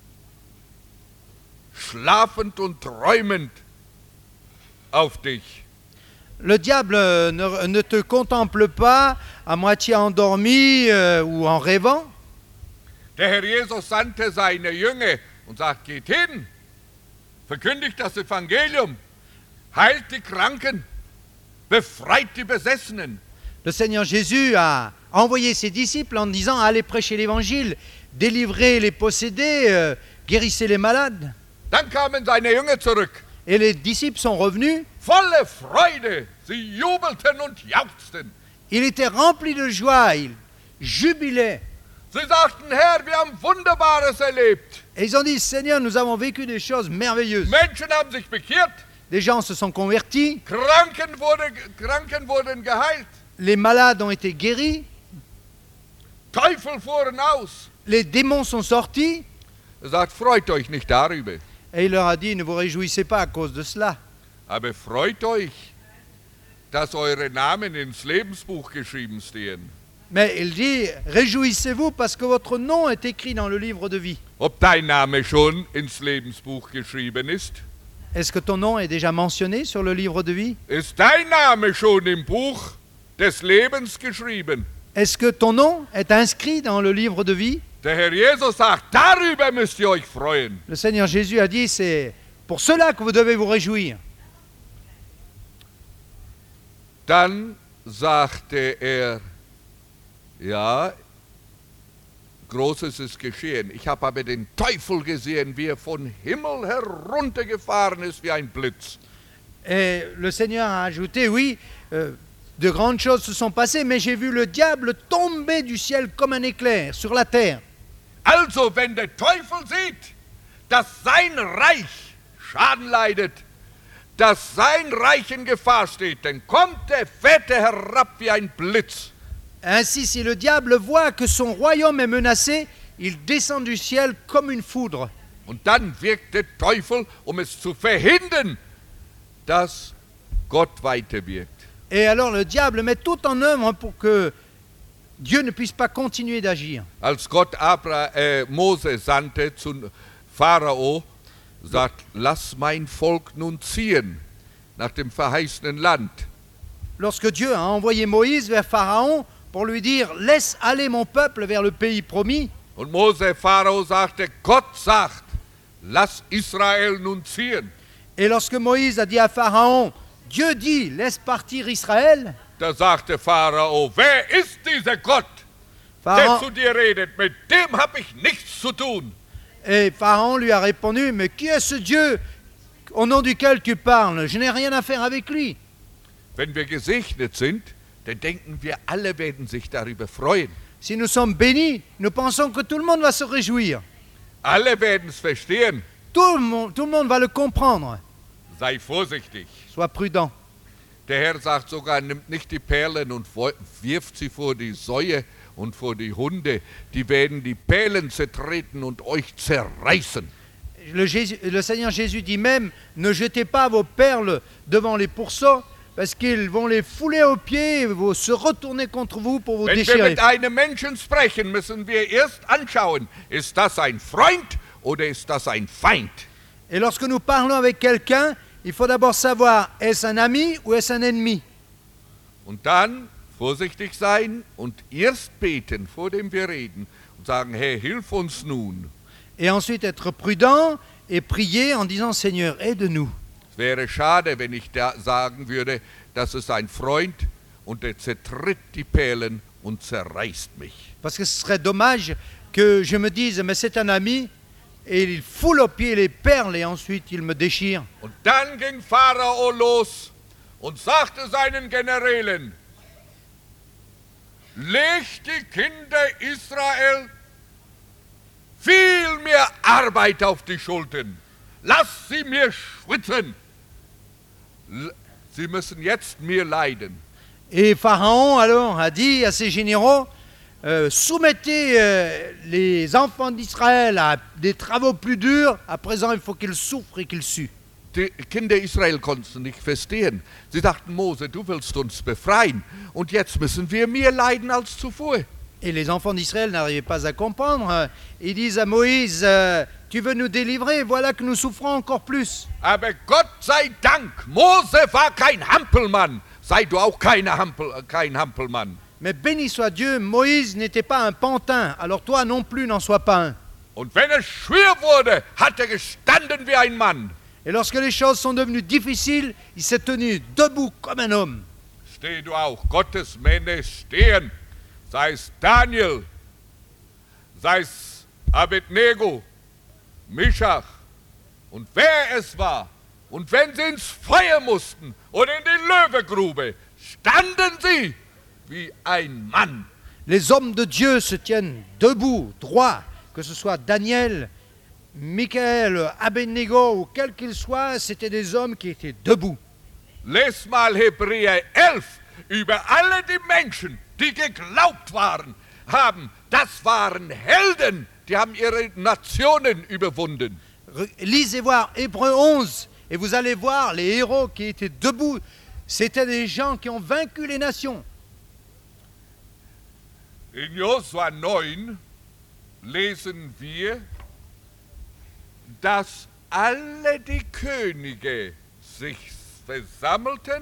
schlafend und träumend auf dich. Le diable ne te contemple pas à moitié endormi ou en rêvant. Der Herr Jesus sandte seine Jünger und sagt, geht hin, verkündigt das Evangelium, heilt die Kranken, befreit die Besessenen. Le Seigneur Jésus a envoyé ses disciples en disant allez prêcher l'évangile, délivrez les possédés, guérissez les malades. Dann kamen seine Jünger zurück, Et les disciples sont revenus. volle Freude, sie jubelten und jauchzten. Il était rempli de joie, il jubilait. Sie sagten, Herr, wir haben Wunderbares erlebt. Et ils ont dit Seigneur, nous avons vécu des choses merveilleuses. Menschen haben sich bekehrt, Des gens se sont convertis, Kranken wurden geheilt, les malades ont été guéris, Teufel fuhren aus. les démons sont sortis. Er sagt, freut euch nicht darüber, Et il leur a dit ne vous réjouissez pas à cause de cela. aber freut euch, dass eure Namen ins Lebensbuch geschrieben stehen. Mais il dit réjouissez-vous parce que votre nom est écrit dans le livre de vie. Ob dein Name schon ins Lebensbuch geschrieben ist? Est-ce que ton nom est déjà mentionné sur le livre de vie? Ist dein Name schon im Buch des Lebens geschrieben? Est-ce que ton nom est inscrit dans le livre de vie? Der Herr Jesus sagt, darüber müsst ihr euch freuen. Le Seigneur Jésus a dit c'est pour cela que vous devez vous réjouir. Dann sagte er, ja, Großes ist geschehen. Ich habe aber den Teufel gesehen, wie er von Himmel heruntergefahren ist wie ein Blitz. Et le Seigneur a ajouté oui, de grandes choses se sont passées, mais j'ai vu le diable tomber du ciel comme un éclair sur la terre. Also, wenn der Teufel sieht, dass sein Reich Schaden leidet, dass sein Reich in Gefahr steht, dann kommt der Fette herab wie ein Blitz. Ainsi, si le diable voit que son royaume est menacé, il descend du ciel comme une foudre. Und dann wirkt der Teufel, um es zu verhindern, dass Gott weiter wirkt. Et alors le diable met tout en œuvre pour que Dieu ne puisse pas continuer d'agir. Als Gott Mose sandte zu Pharao, sagt, lass mein Volk nun ziehen nach dem verheißenen Land. Lorsque Dieu a envoyé Moïse vers Pharaon pour lui dire « Laisse aller mon peuple vers le pays promis », Und Pharao sagte, Gott sagt, lass Israel nun ziehen. et lorsque Moïse a dit à Pharaon « Dieu dit, laisse partir Israël », Da sagte Pharao, wer ist dieser Gott, der zu dir redet? Mit dem habe ich nichts zu tun. et Pharaon lui a répondu « Mais qui est ce Dieu au nom duquel tu parles? Je n'ai rien à faire avec lui. » Wenn wir gesegnet sind, dann denken wir, alle werden sich darüber freuen. Si nous sommes bénis, nous pensons que tout le monde va se réjouir. Alle werden es verstehen. Tout le monde va le comprendre. Sei vorsichtig. Sois prudent. Der Herr sagt sogar, nimmt nicht die Perlen und wirft sie vor die Säue und vor die Hunde. Die werden die Perlen zertreten und euch zerreißen. Le Seigneur Jésus dit même, ne jetez pas vos perles devant les pourceaux, parce qu'ils vont les fouler aux pieds et vont se retourner contre vous pour vous Wenn wir déchirer. mit einem Menschen sprechen, müssen wir erst anschauen, ist das ein Freund oder ist das ein Feind? Et lorsque nous parlons avec quelqu'un, il faut d'abord savoir, est-ce un ami ou est-ce un ennemi? Und dann vorsichtig sein und erst beten, vor dem wir reden, und sagen, Herr, hilf uns nun. Et ensuite être prudent et prier en disant, Seigneur, aide-nous. Es wäre schade, wenn ich da sagen würde, das ist ein Freund und der zertritt die Perlen und zerreißt mich. Parce que ce serait dommage que je me dise, mais c'est un ami, et il foule aux pieds les perles et ensuite il me déchire. Und dann ging Pharao los und sagte seinen Generälen, legt die Kinder Israel viel mehr Arbeit auf die Schultern. Lass sie mir schwitzen. Sie müssen jetzt mir leiden. Et Pharaon alors a dit à ses généraux, soumettez les enfants d'Israël à des travaux plus durs, à présent il faut qu'ils souffrent et qu'ils suent. Die Kinder Israel konnten nicht verstehen. Sie dachten, Mose, du willst uns befreien und jetzt müssen wir mehr leiden als zuvor. Et les enfants d'Israël n'arrivaient pas à comprendre. Ils disent à Moïse, tu veux nous délivrer, voilà que nous souffrons encore plus. Aber Gott sei Dank, Mose war kein Hampelmann. Sei du auch kein Hampelmann. Mais béni soit Dieu, Moïse n'était pas un pantin, alors toi non plus n'en sois pas un. Und wenn es schwer wurde, hat gestanden wie ein Mann. Et lorsque les choses sont devenues difficiles, il s'est tenu debout comme un homme. Steh du auch, Gottes Männer stehen. Sei es Daniel, sei es Abednego, Mischach und wer es war. Und wenn sie ins Feuer mussten oder in die Löwegrube, standen sie wie ein Mann. Les hommes de Dieu se tiennent debout, droit, que ce soit Daniel, Michael, Abednego ou quel qu'il soit, c'était des hommes qui étaient debout. Les mal Hebräer 11 über alle die Menschen, die geglaubt haben, das waren Helden, die haben ihre Nationen überwunden. Lisez voir Hébreux 11 et vous allez voir les héros qui étaient debout. C'était des gens qui ont vaincu les nations. In Josua 9 lesen wir, dass alle die Könige sich versammelten,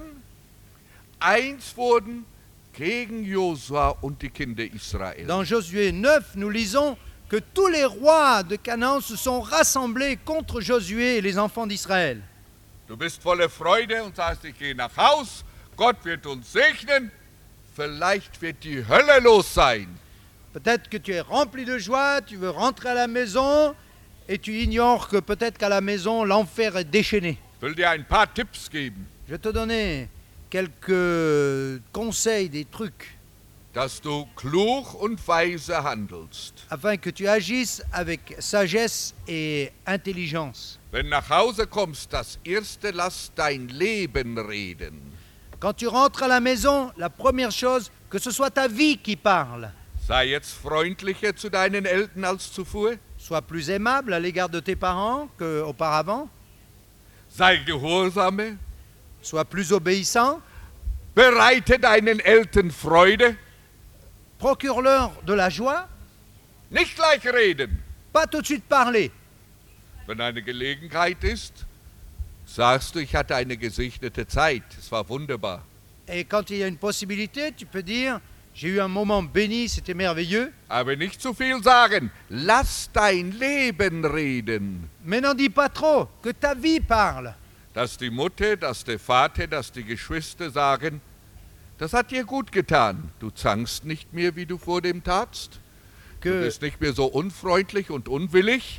eins wurden gegen Josua und die Kinder Israel. Dans Josué 9, nous lisons que tous les rois de Canaan se sont rassemblés contre Josué et les enfants d'Israël. Du bist voller Freude und sagst, ich gehe nach Haus, Gott wird uns segnen, vielleicht wird die Hölle los sein. Peut-être que tu es rempli de joie, tu veux rentrer à la maison et tu ignores que peut-être qu'à la maison, l'enfer est déchaîné. Ich will dir ein paar Tipps geben, Je vais te donner quelques conseils, des trucs, dass du klug und weise handelst. afin que tu agisses avec sagesse et intelligence. Wenn du nach Hause kommst, das Erste, lass dein Leben reden. Quand tu rentres à la maison, la première chose, que ce soit ta vie qui parle. Sei jetzt freundlicher zu deinen Eltern als zuvor. Sois plus aimable à l'égard de tes parents qu'auparavant. Sei gehorsamer. Sois plus obéissant. Bereite deinen Eltern Freude. Procure-leur de la joie. Nicht gleich reden. Pas tout de suite parler. Wenn eine Gelegenheit ist, sagst du, ich hatte eine gesegnete Zeit. Es war wunderbar. Et quand il y a une possibilité, tu peux dire, j'ai eu un moment béni, c'était merveilleux. Aber nicht zu viel sagen. Lass dein Leben reden. Mais n'en dis pas trop, que ta vie parle. Dass die Mutter, dass der Vater, dass die Geschwister sagen, das hat dir gut getan. Du zankst nicht mehr, wie du vor dem tatst. Du Que, bist nicht mehr so unfreundlich und unwillig.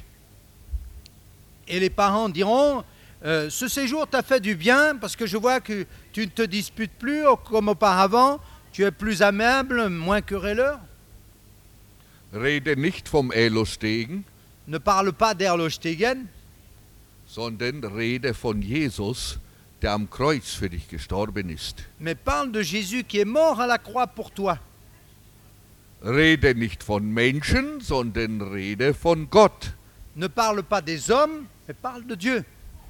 et les parents diront, ce séjour t'a fait du bien parce que je vois que tu ne te disputes plus comme auparavant, tu es plus aimable, moins querelleur. Rede nicht vom Elostegen, Ne parle pas d'Erlostegen, sondern rede von Jesus, der am Kreuz für dich gestorben ist. mais parle de Jésus qui est mort à la croix pour toi. Rede nicht von Menschen, sondern rede von Gott. Ne parle pas des hommes, mais parle de Dieu.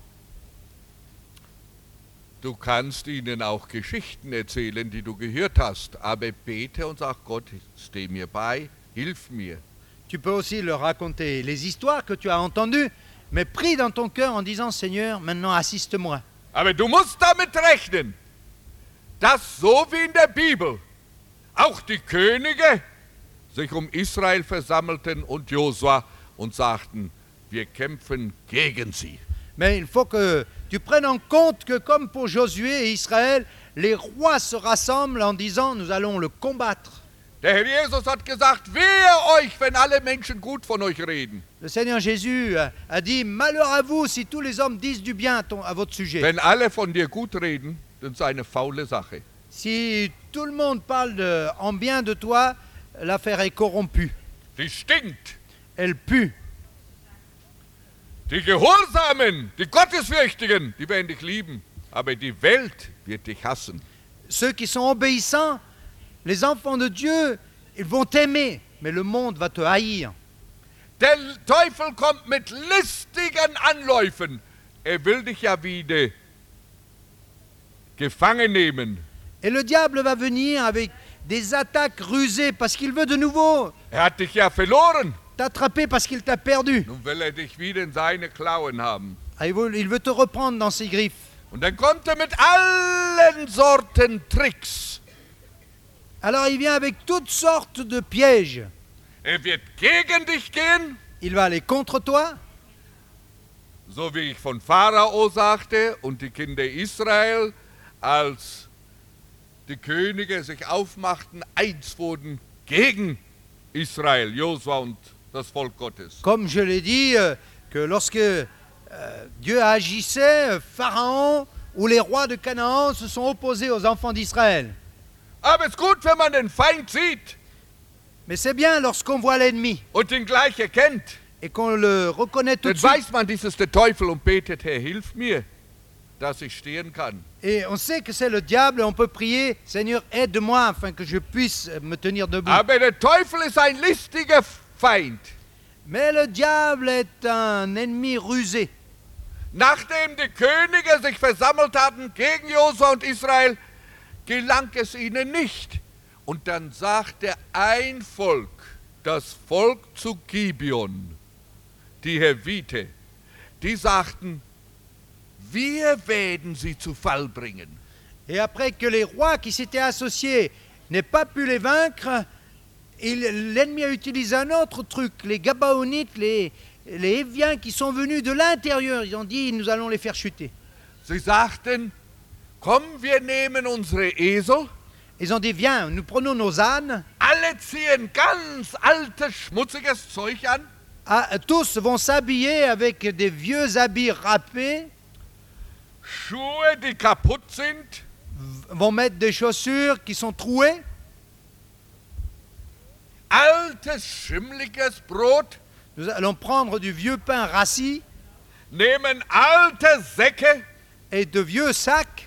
Du kannst ihnen auch Geschichten erzählen, die du gehört hast, aber bete und sag, Gott, steh mir bei, hilf mir. Tu peux aussi leur raconter les histoires que tu as entendues, mais prie dans ton cœur en disant, Seigneur, maintenant assiste-moi. Aber du musst damit rechnen, dass so wie in der Bibel auch die Könige sich um Israel versammelten und Josua und sagten, wir kämpfen gegen sie. Mais il faut que tu prennes en compte que comme pour Josué et Israël, les rois se rassemblent en disant, nous allons le combattre. Der Herr Jesus hat gesagt, wehe euch, wenn alle Menschen gut von euch reden. Le Seigneur Jésus a dit, malheur à vous si tous les hommes disent du bien à votre sujet. Wenn alle von dir gut reden, dann ist eine faule Sache. Si tout le monde parle en bien de toi, l'affaire est corrompue. Die stinkt. Elle pue. Die Gehorsamen, die Gottesfürchtigen, die werden dich lieben. Aber die Welt wird dich hassen. Ceux qui sont obéissants, les enfants de Dieu, ils vont t'aimer, mais le monde va te haïr. Der Teufel kommt mit listigen Anläufen. Er will dich ja wieder gefangen nehmen. Et le diable va venir avec des attaques rusées parce qu'il veut de nouveau Hat dich ja verloren. t'attraper parce qu'il t'a perdu. Nun will dich wieder in seine Klauen haben. Ah, il veut te reprendre dans ses griffes. Und dann kommt mit allen Sorten Tricks. Alors il vient avec toutes sortes de pièges. Wird gegen dich gehen, Il va aller contre toi, so wie ich von Pharao sagte und die Kinder Israel, als die Könige sich aufmachten, eins wurden gegen Israel, Josua und das Volk Gottes. comme je l'ai dit, que lorsque Dieu agissait, Pharaon ou les rois de Canaan se sont opposés aux enfants d'Israël. Aber es ist gut, wenn man den Feind sieht Mais c'est bien lorsqu'on voit l'ennemi und ihn gleich erkennt. et qu'on le reconnaît tout Dann de suite. weiß man, dies ist der Teufel und betet, Herr, hilf mir, dass ich stehen kann. Et on sait que c'est le diable et on peut prier, Seigneur, aide-moi afin que je puisse me tenir debout. Aber der Teufel ist ein listiger Feind. Mais le diable est un ennemi rusé. Nachdem die Könige sich versammelt hatten gegen Josua und Israel, gelang es ihnen nicht. Und dann sagte ein Volk, das Volk zu Gibeon, die Hevite, die sagten, wir werden sie zu Fall bringen. Et après que les rois qui s'étaient associés n'aient pas pu les vaincre, l'ennemi a utilisé un autre truc. Les Gabaonites, les Héviens qui sont venus de l'intérieur, ils ont dit, nous allons les faire chuter. Sie sagten, komm, wir nehmen unsere Esel, Ils ont dit, viens, nous prenons nos ânes, alle ziehen ganz altes, schmutziges Zeug an, tous vont s'habiller avec des vieux habits râpés, Schuhe, die kaputt sind, vont mettre des chaussures qui sont trouées, altes, schimmliges Brot, nous allons prendre du vieux pain rassis nehmen alte Säcke et de vieux sacs,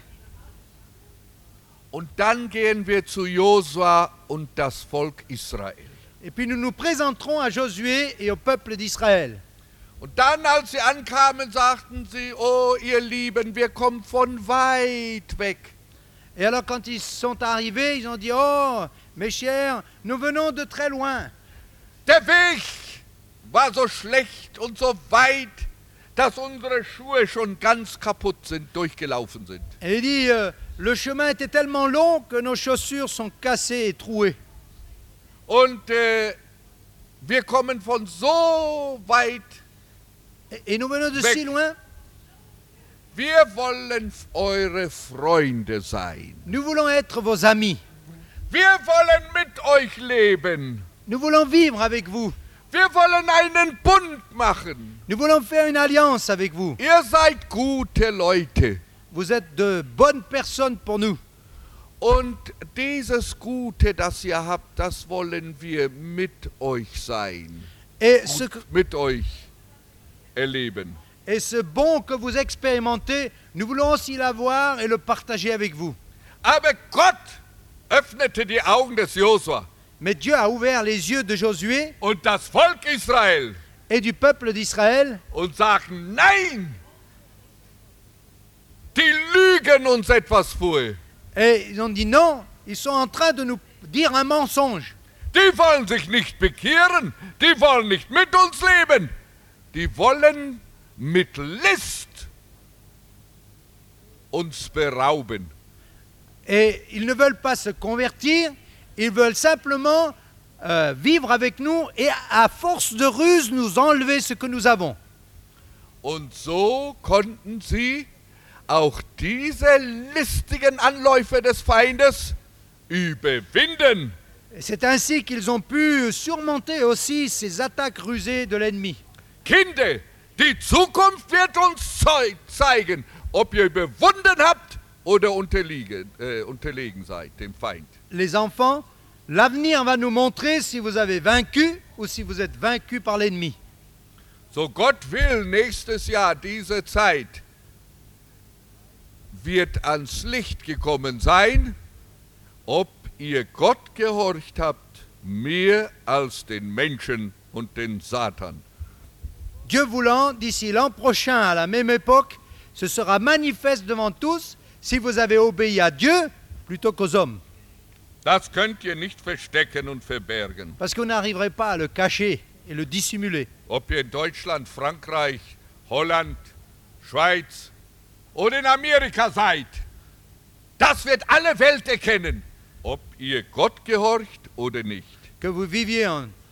und dann gehen wir zu Josua und das Volk Israel. et puis nous nous présenterons à Josué et au peuple d'Israël. Und dann, als sie ankamen, sagten sie, oh ihr Lieben, wir kommen von weit weg. Et alors quand ils sont arrivés, ils ont dit, oh, mes chers, nous venons de très loin. Der Weg war so schlecht und so weit, dass unsere Schuhe schon ganz kaputt sind, durchgelaufen sind. Et il dit, le chemin était tellement long que nos chaussures sont cassées et trouées. Und wir kommen von so weit. Et nous venons de Weg. si loin. Wir wollen eure Freunde sein. Nous voulons être vos amis. Wir wollen mit euch leben. Nous voulons vivre avec vous. Wir wollen einen Bund machen. Nous voulons faire une alliance avec vous. Ihr seid gute Leute. Vous êtes de bonnes personnes pour nous. Und dieses Gute, das ihr habt, das wollen wir mit euch sein. Et Mit euch erleben. ce bon que vous expérimentez, nous voulons aussi l'avoir et le partager avec vous. Aber Gott öffnete die Augen des Josua Mais Dieu a ouvert les yeux de Josué und das Volk Israel et du peuple d'Israël und sagten, nein, die lügen uns etwas vor. et ils ont dit non, ils sont en train de nous dire un mensonge. Die wollen sich nicht bekehren, die wollen nicht mit uns leben, die wollen mit List uns berauben. Et ils ne veulent pas se convertir, ils veulent simplement vivre avec nous et à force de ruse nous enlever ce que nous avons. Und so konnten sie auch diese listigen Anläufe des Feindes überwinden. Et c'est ainsi qu'ils ont pu surmonter aussi ces attaques rusées de l'ennemi. Kinder, die Zukunft wird uns zeigen, ob ihr überwunden habt oder unterlegen seid dem Feind. Les enfants, l'avenir va nous montrer si vous avez vaincu ou si vous êtes vaincu par l'ennemi. So Gott will, nächstes Jahr, diese Zeit wird ans Licht gekommen sein, ob ihr Gott gehorcht habt, mehr als den Menschen und den Satan. Dieu voulant, d'ici l'an prochain, à la même époque, ce sera manifeste devant tous si vous avez obéi à Dieu plutôt qu'aux hommes. Das könnt ihr nicht verstecken und verbergen. Parce que vous n'arriverez pas à le cacher et le dissimuler. Ob ihr in Deutschland, Frankreich, Holland, Schweiz oder in Amerika seid, das wird alle Welt erkennen, ob ihr Gott gehorcht oder nicht. Que vous viviez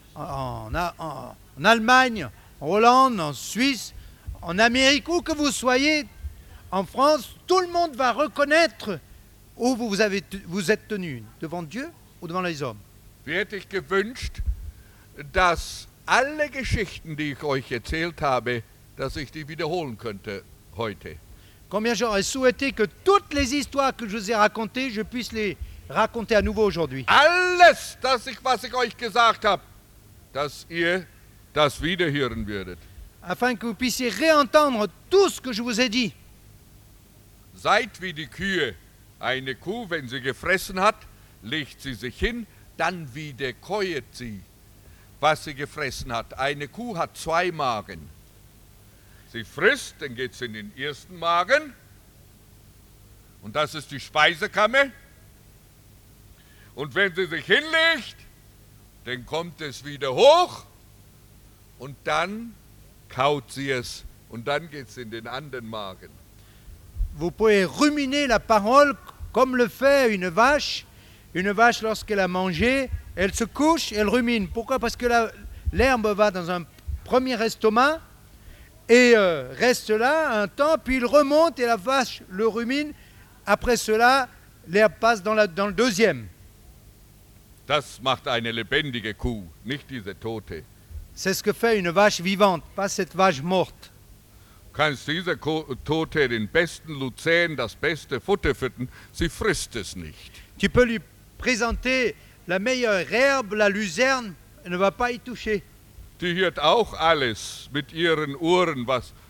en Allemagne, en Hollande, en Suisse, en Amérique, où que vous soyez, en France, tout le monde va reconnaître où vous êtes tenu, devant Dieu ou devant les hommes. Wie hätte ich gewünscht, dass alle Geschichten, die ich euch erzählt habe, dass ich die wiederholen könnte heute. Combien j'aurais souhaité que toutes les histoires que je vous ai racontées, je puisse les raconter à nouveau aujourd'hui. Alles, was ich euch gesagt habe, dass ihr das wiederhören würdet. Afin que vous puissiez réentendre tout ce que je vous ai dit. Seid wie die Kühe. Eine Kuh, wenn sie gefressen hat, legt sie sich hin, dann wieder käuert sie, was sie gefressen hat. Eine Kuh hat 2 Magen. Sie frisst, dann geht es in den ersten Magen und das ist die Speisekammer. Und wenn sie sich hinlegt, dann kommt es wieder hoch und dann kaut sie es und dann geht es in den anderen Magen. Vous pouvez ruminer la parole comme le fait une vache. Une vache, lorsqu'elle a mangé, elle se couche et elle rumine. Pourquoi? Parce que l'herbe va dans un premier estomac et reste là un temps, puis il remonte et la vache le rumine. Après cela, l'herbe passe dans le deuxième. Das macht eine lebendige Kuh, nicht diese tote. C'est ce que fait une vache vivante, pas cette vache morte. Du kannst dieser Tote den besten Luzern, das beste Futter füttern, sie frisst es nicht. Tu peux lui présenter la meilleure herbe, la luzerne, elle ne va pas y toucher. Die hört auch alles mit ihren Ohren,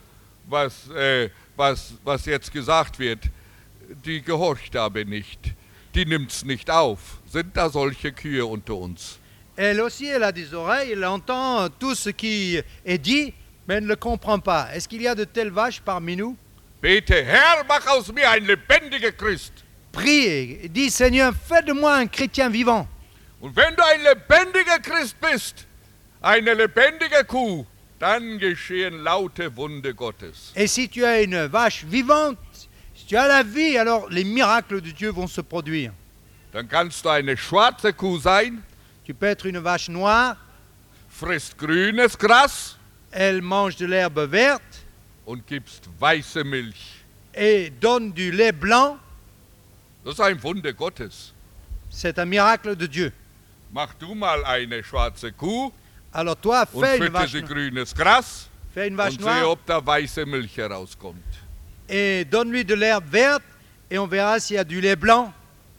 was jetzt gesagt wird. Die gehorcht aber nicht. Die nimmt's nicht auf. Sind da solche Kühe unter uns? Elle aussi, elle a des oreilles, elle entend tout ce qui est dit, mais elle ne le comprend pas. Est-ce qu'il y a de telles vaches parmi nous? Bete, Herr, mach aus mir ein lebendiger Christ. Prie et dis, Seigneur, fais de moi un chrétien vivant. Und wenn du ein lebendiger Christ bist, eine lebendige Kuh, dann geschehen laute Wunder Gottes. Et si tu as une vache vivante, si tu as la vie, alors les miracles de Dieu vont se produire. Dann kannst du eine schwarze Kuh sein, Tu peux être une vache noire, frisst grünes Gras elle mange de l'herbe verte und gibst weiße Milch. et donne du lait blanc. Das ist ein Wunder Gottes. C'est un miracle de Dieu. Mach du mal eine schwarze Kuh Alors toi, und fais une fütter vache, sie grünes Gras fais une vache und sehe, noire ob da weiße Milch herauskommt. et donne-lui de l'herbe verte et on verra s'il y a du lait blanc.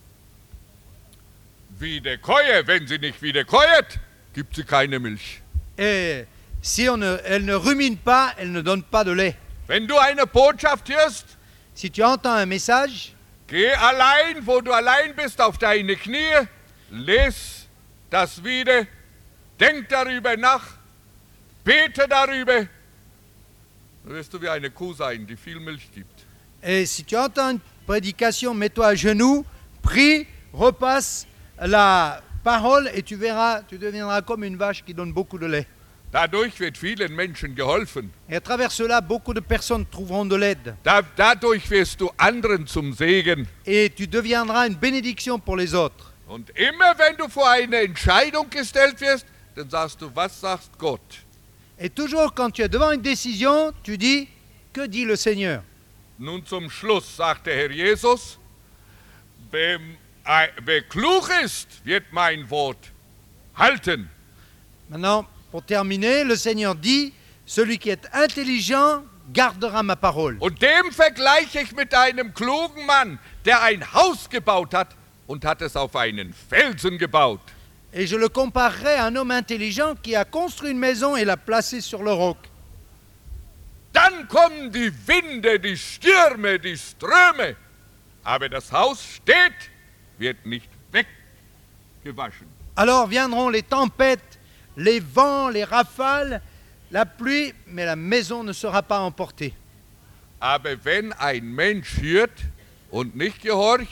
Wie der Käuer, wenn sie nicht wieder käuert, gibt sie keine Milch. Et si elle ne rumine pas, elle ne donne pas de lait. Wenn du eine Botschaft hörst, Si tu entends un message, geh allein, wo du allein bist, auf deine Knie, les das wieder, denk darüber nach, bete darüber, dann wirst du wie eine Kuh sein, die viel Milch gibt. et si tu entends une prédication, mets-toi à genoux, prie, repasse la parole et tu verras, tu deviendras comme une vache qui donne beaucoup de lait. Dadurch wird vielen Menschen geholfen. Et à travers cela, beaucoup de personnes trouveront de l'aide. Dadurch wirst du anderen zum Segen. Et tu deviendras une bénédiction pour les autres. Und immer wenn du vor eine Entscheidung gestellt wirst, dann sagst du, was sagt Gott? Et toujours quand tu es devant une décision, tu dis, que dit le Seigneur? Nun zum Schluss sagt der Herr Jesus, wer klug ist, wird mein Wort halten. Maintenant, pour terminer, le Seigneur dit, celui qui est intelligent gardera ma parole. Und dem vergleiche ich mit einem klugen Mann, der ein Haus gebaut hat und hat es auf einen Felsen gebaut. Et je le comparerai à un homme intelligent qui a construit une maison et l'a placée sur le roc. Dann kommen die Winde, die Stürme, die Ströme, aber das Haus steht, wird nicht weggewaschen. Alors viendront les tempêtes, les vents, les rafales, la pluie, mais la maison ne sera pas emportée. Aber wenn ein Mensch hört und nicht gehorcht,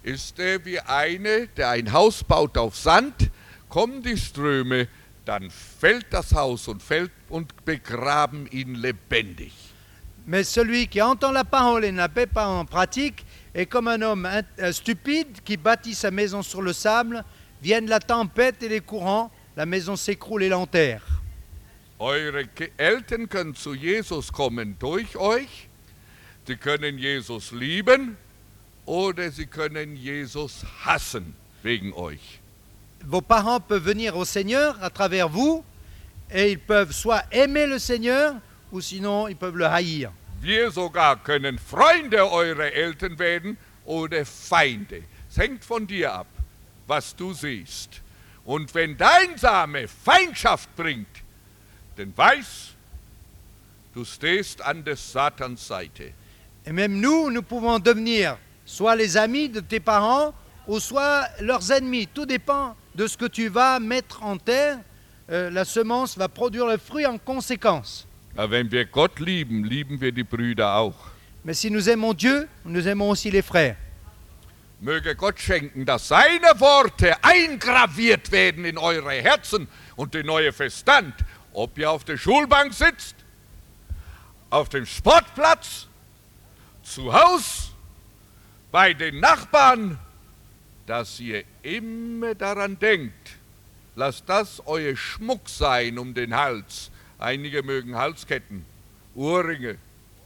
ist er wie einer, der ein Haus baut auf Sand, kommen die Ströme, dann fällt das Haus und begraben ihn lebendig. Mais celui qui entend la parole et ne la met pas en pratique est comme un homme stupide qui bâtit sa maison sur le sable. Viennent la tempête et les courants, la maison s'écroule et l'enterre. Eure Eltern können zu Jesus kommen durch euch, sie können Jesus lieben oder sie können Jesus hassen wegen euch. Vos parents peuvent venir au Seigneur à travers vous et ils peuvent soit aimer le Seigneur ou sinon ils peuvent le haïr. Wir sogar können Freunde eurer Eltern werden oder Feinde. Es hängt von dir ab, was du siehst. Und wenn dein Same Feindschaft bringt, dann weiß, du stehst an der Satans Seite. Et même nous pouvons devenir soit les amis de tes parents ou soit leurs ennemis. Tout dépend de ce que tu vas mettre en terre. La semence va produire le fruit en conséquence. Aber wenn wir Gott lieben, lieben wir die Brüder auch. Mais si nous aimons Dieu, nous aimons aussi les frères. Möge Gott schenken, dass seine Worte eingraviert werden in eure Herzen und in euer Verstand. Ob ihr auf der Schulbank sitzt, auf dem Sportplatz, zu Hause, bei den Nachbarn, dass ihr immer daran denkt, lasst das euer Schmuck sein um den Hals. Einige mögen Halsketten, Ohrringe.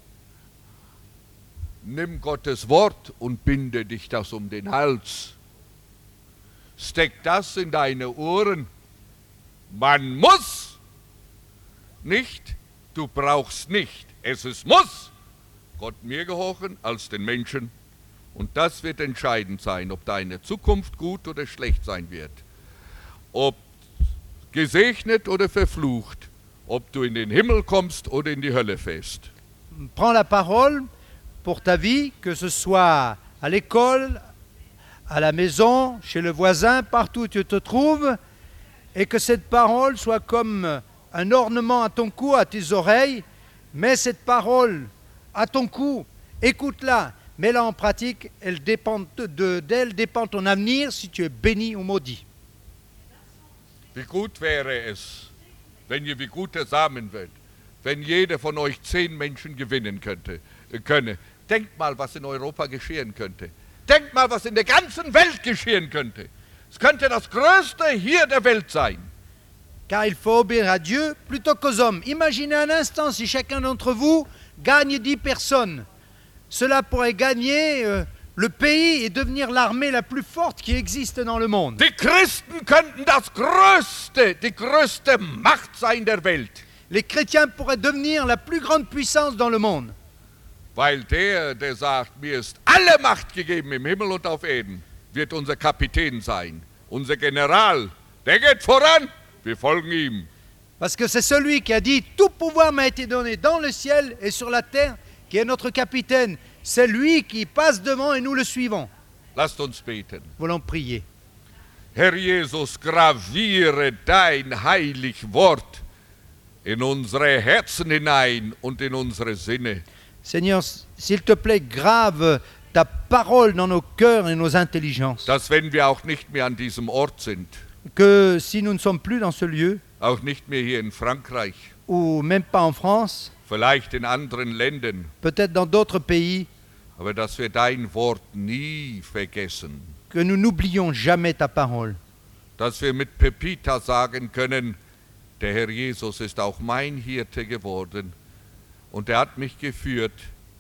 Nimm Gottes Wort und binde dich das um den Hals. Steck das in deine Ohren. Man muss nicht, du brauchst nicht. Es ist muss. Gott mir gehorchen als den Menschen. Und das wird entscheidend sein, ob deine Zukunft gut oder schlecht sein wird. Ob gesegnet oder verflucht. Ob du in den Himmel kommst oder in die Hölle fährst. Prends la parole pour ta vie, que ce soit à l'école, à la maison, chez le voisin, partout où tu te trouves, et que cette parole soit comme un ornement à ton cou, à tes oreilles. Mets cette parole à ton cou, écoute-la, mets-la en pratique, d'elle dépend ton avenir, si tu es béni ou maudit. Wie gut wäre es, wenn ihr wie guter Samen werdet, wenn jeder von euch 10 Menschen gewinnen könne. Denkt mal, was in Europa geschehen könnte. Denkt mal, was in der ganzen Welt geschehen könnte. Es könnte das Größte hier der Welt sein. Car il faut obéir à Dieu plutôt qu'aux hommes. Imaginez un instant si chacun d'entre vous gagne 10 personnes. Cela pourrait gagner le pays et devenir l'armée la plus forte qui existe dans le monde. Die Christen könnten die größte Macht sein der Welt. Les chrétiens pourraient devenir la plus grande puissance dans le monde. Weil der sagt, mir ist alle Macht gegeben im Himmel und auf Erden, wird unser Kapitän sein, unser General. Der geht voran, wir folgen ihm. Parce que c'est celui qui a dit « Tout pouvoir m'a été donné dans le ciel et sur la terre » qui est notre capitaine. C'est lui qui passe devant et nous le suivons. Lasst uns beten. Voulons prier. Herr Jesus, graviere dein heilig Wort in unsere Herzen hinein und in unsere Sinne. Seigneur, s'il te plaît, grave ta parole dans nos cœurs et nos intelligences. Dass wenn wir auch nicht mehr an diesem Ort sind, Que si nous ne sommes plus dans ce lieu, auch nicht mehr hier in Frankreich, ou même pas en France, vielleicht in anderen Ländern, peut-être dans d'autres pays, aber dass wir dein Wort nie vergessen. que nous n'oublions jamais ta parole. Dass wir mit Pepita sagen können, der Herr Jesus ist auch mein Hirte geworden und er hat mich geführt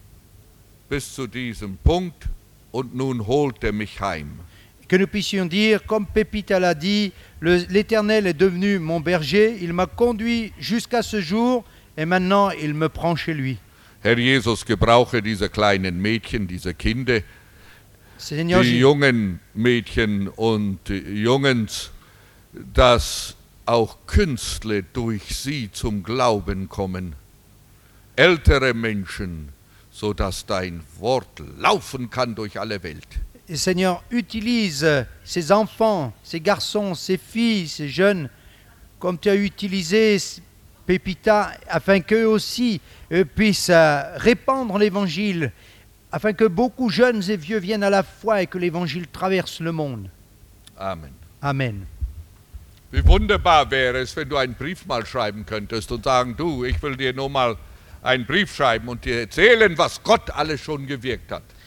bis zu diesem Punkt und nun holt er mich heim. Que nous puissions dire, comme Pépita l'a dit, l'Éternel est devenu mon berger, il m'a conduit jusqu'à ce jour et maintenant il me prend chez lui. Herr Jesus, gebrauche diese kleinen Mädchen, diese Kinder, Seigneur, die jungen Mädchen und Jungens, dass auch Künstler durch sie zum Glauben kommen. Ältere Menschen, sodass dein Wort laufen kann durch alle Welt. Et Seigneur, utilise ces enfants, ces garçons, ces filles, ces jeunes, comme tu as utilisé Pépita, afin qu'eux aussi puissent répandre l'Évangile afin que beaucoup jeunes et vieux viennent à la foi et que l'Évangile traverse le monde. Amen. Amen. Wie wunderbar wäre es, wenn du einen Brief mal schreiben könntest und sagen, du, ich will dir nur mal einen Brief schreiben und dir erzählen, was Gott alles schon gewirkt hat.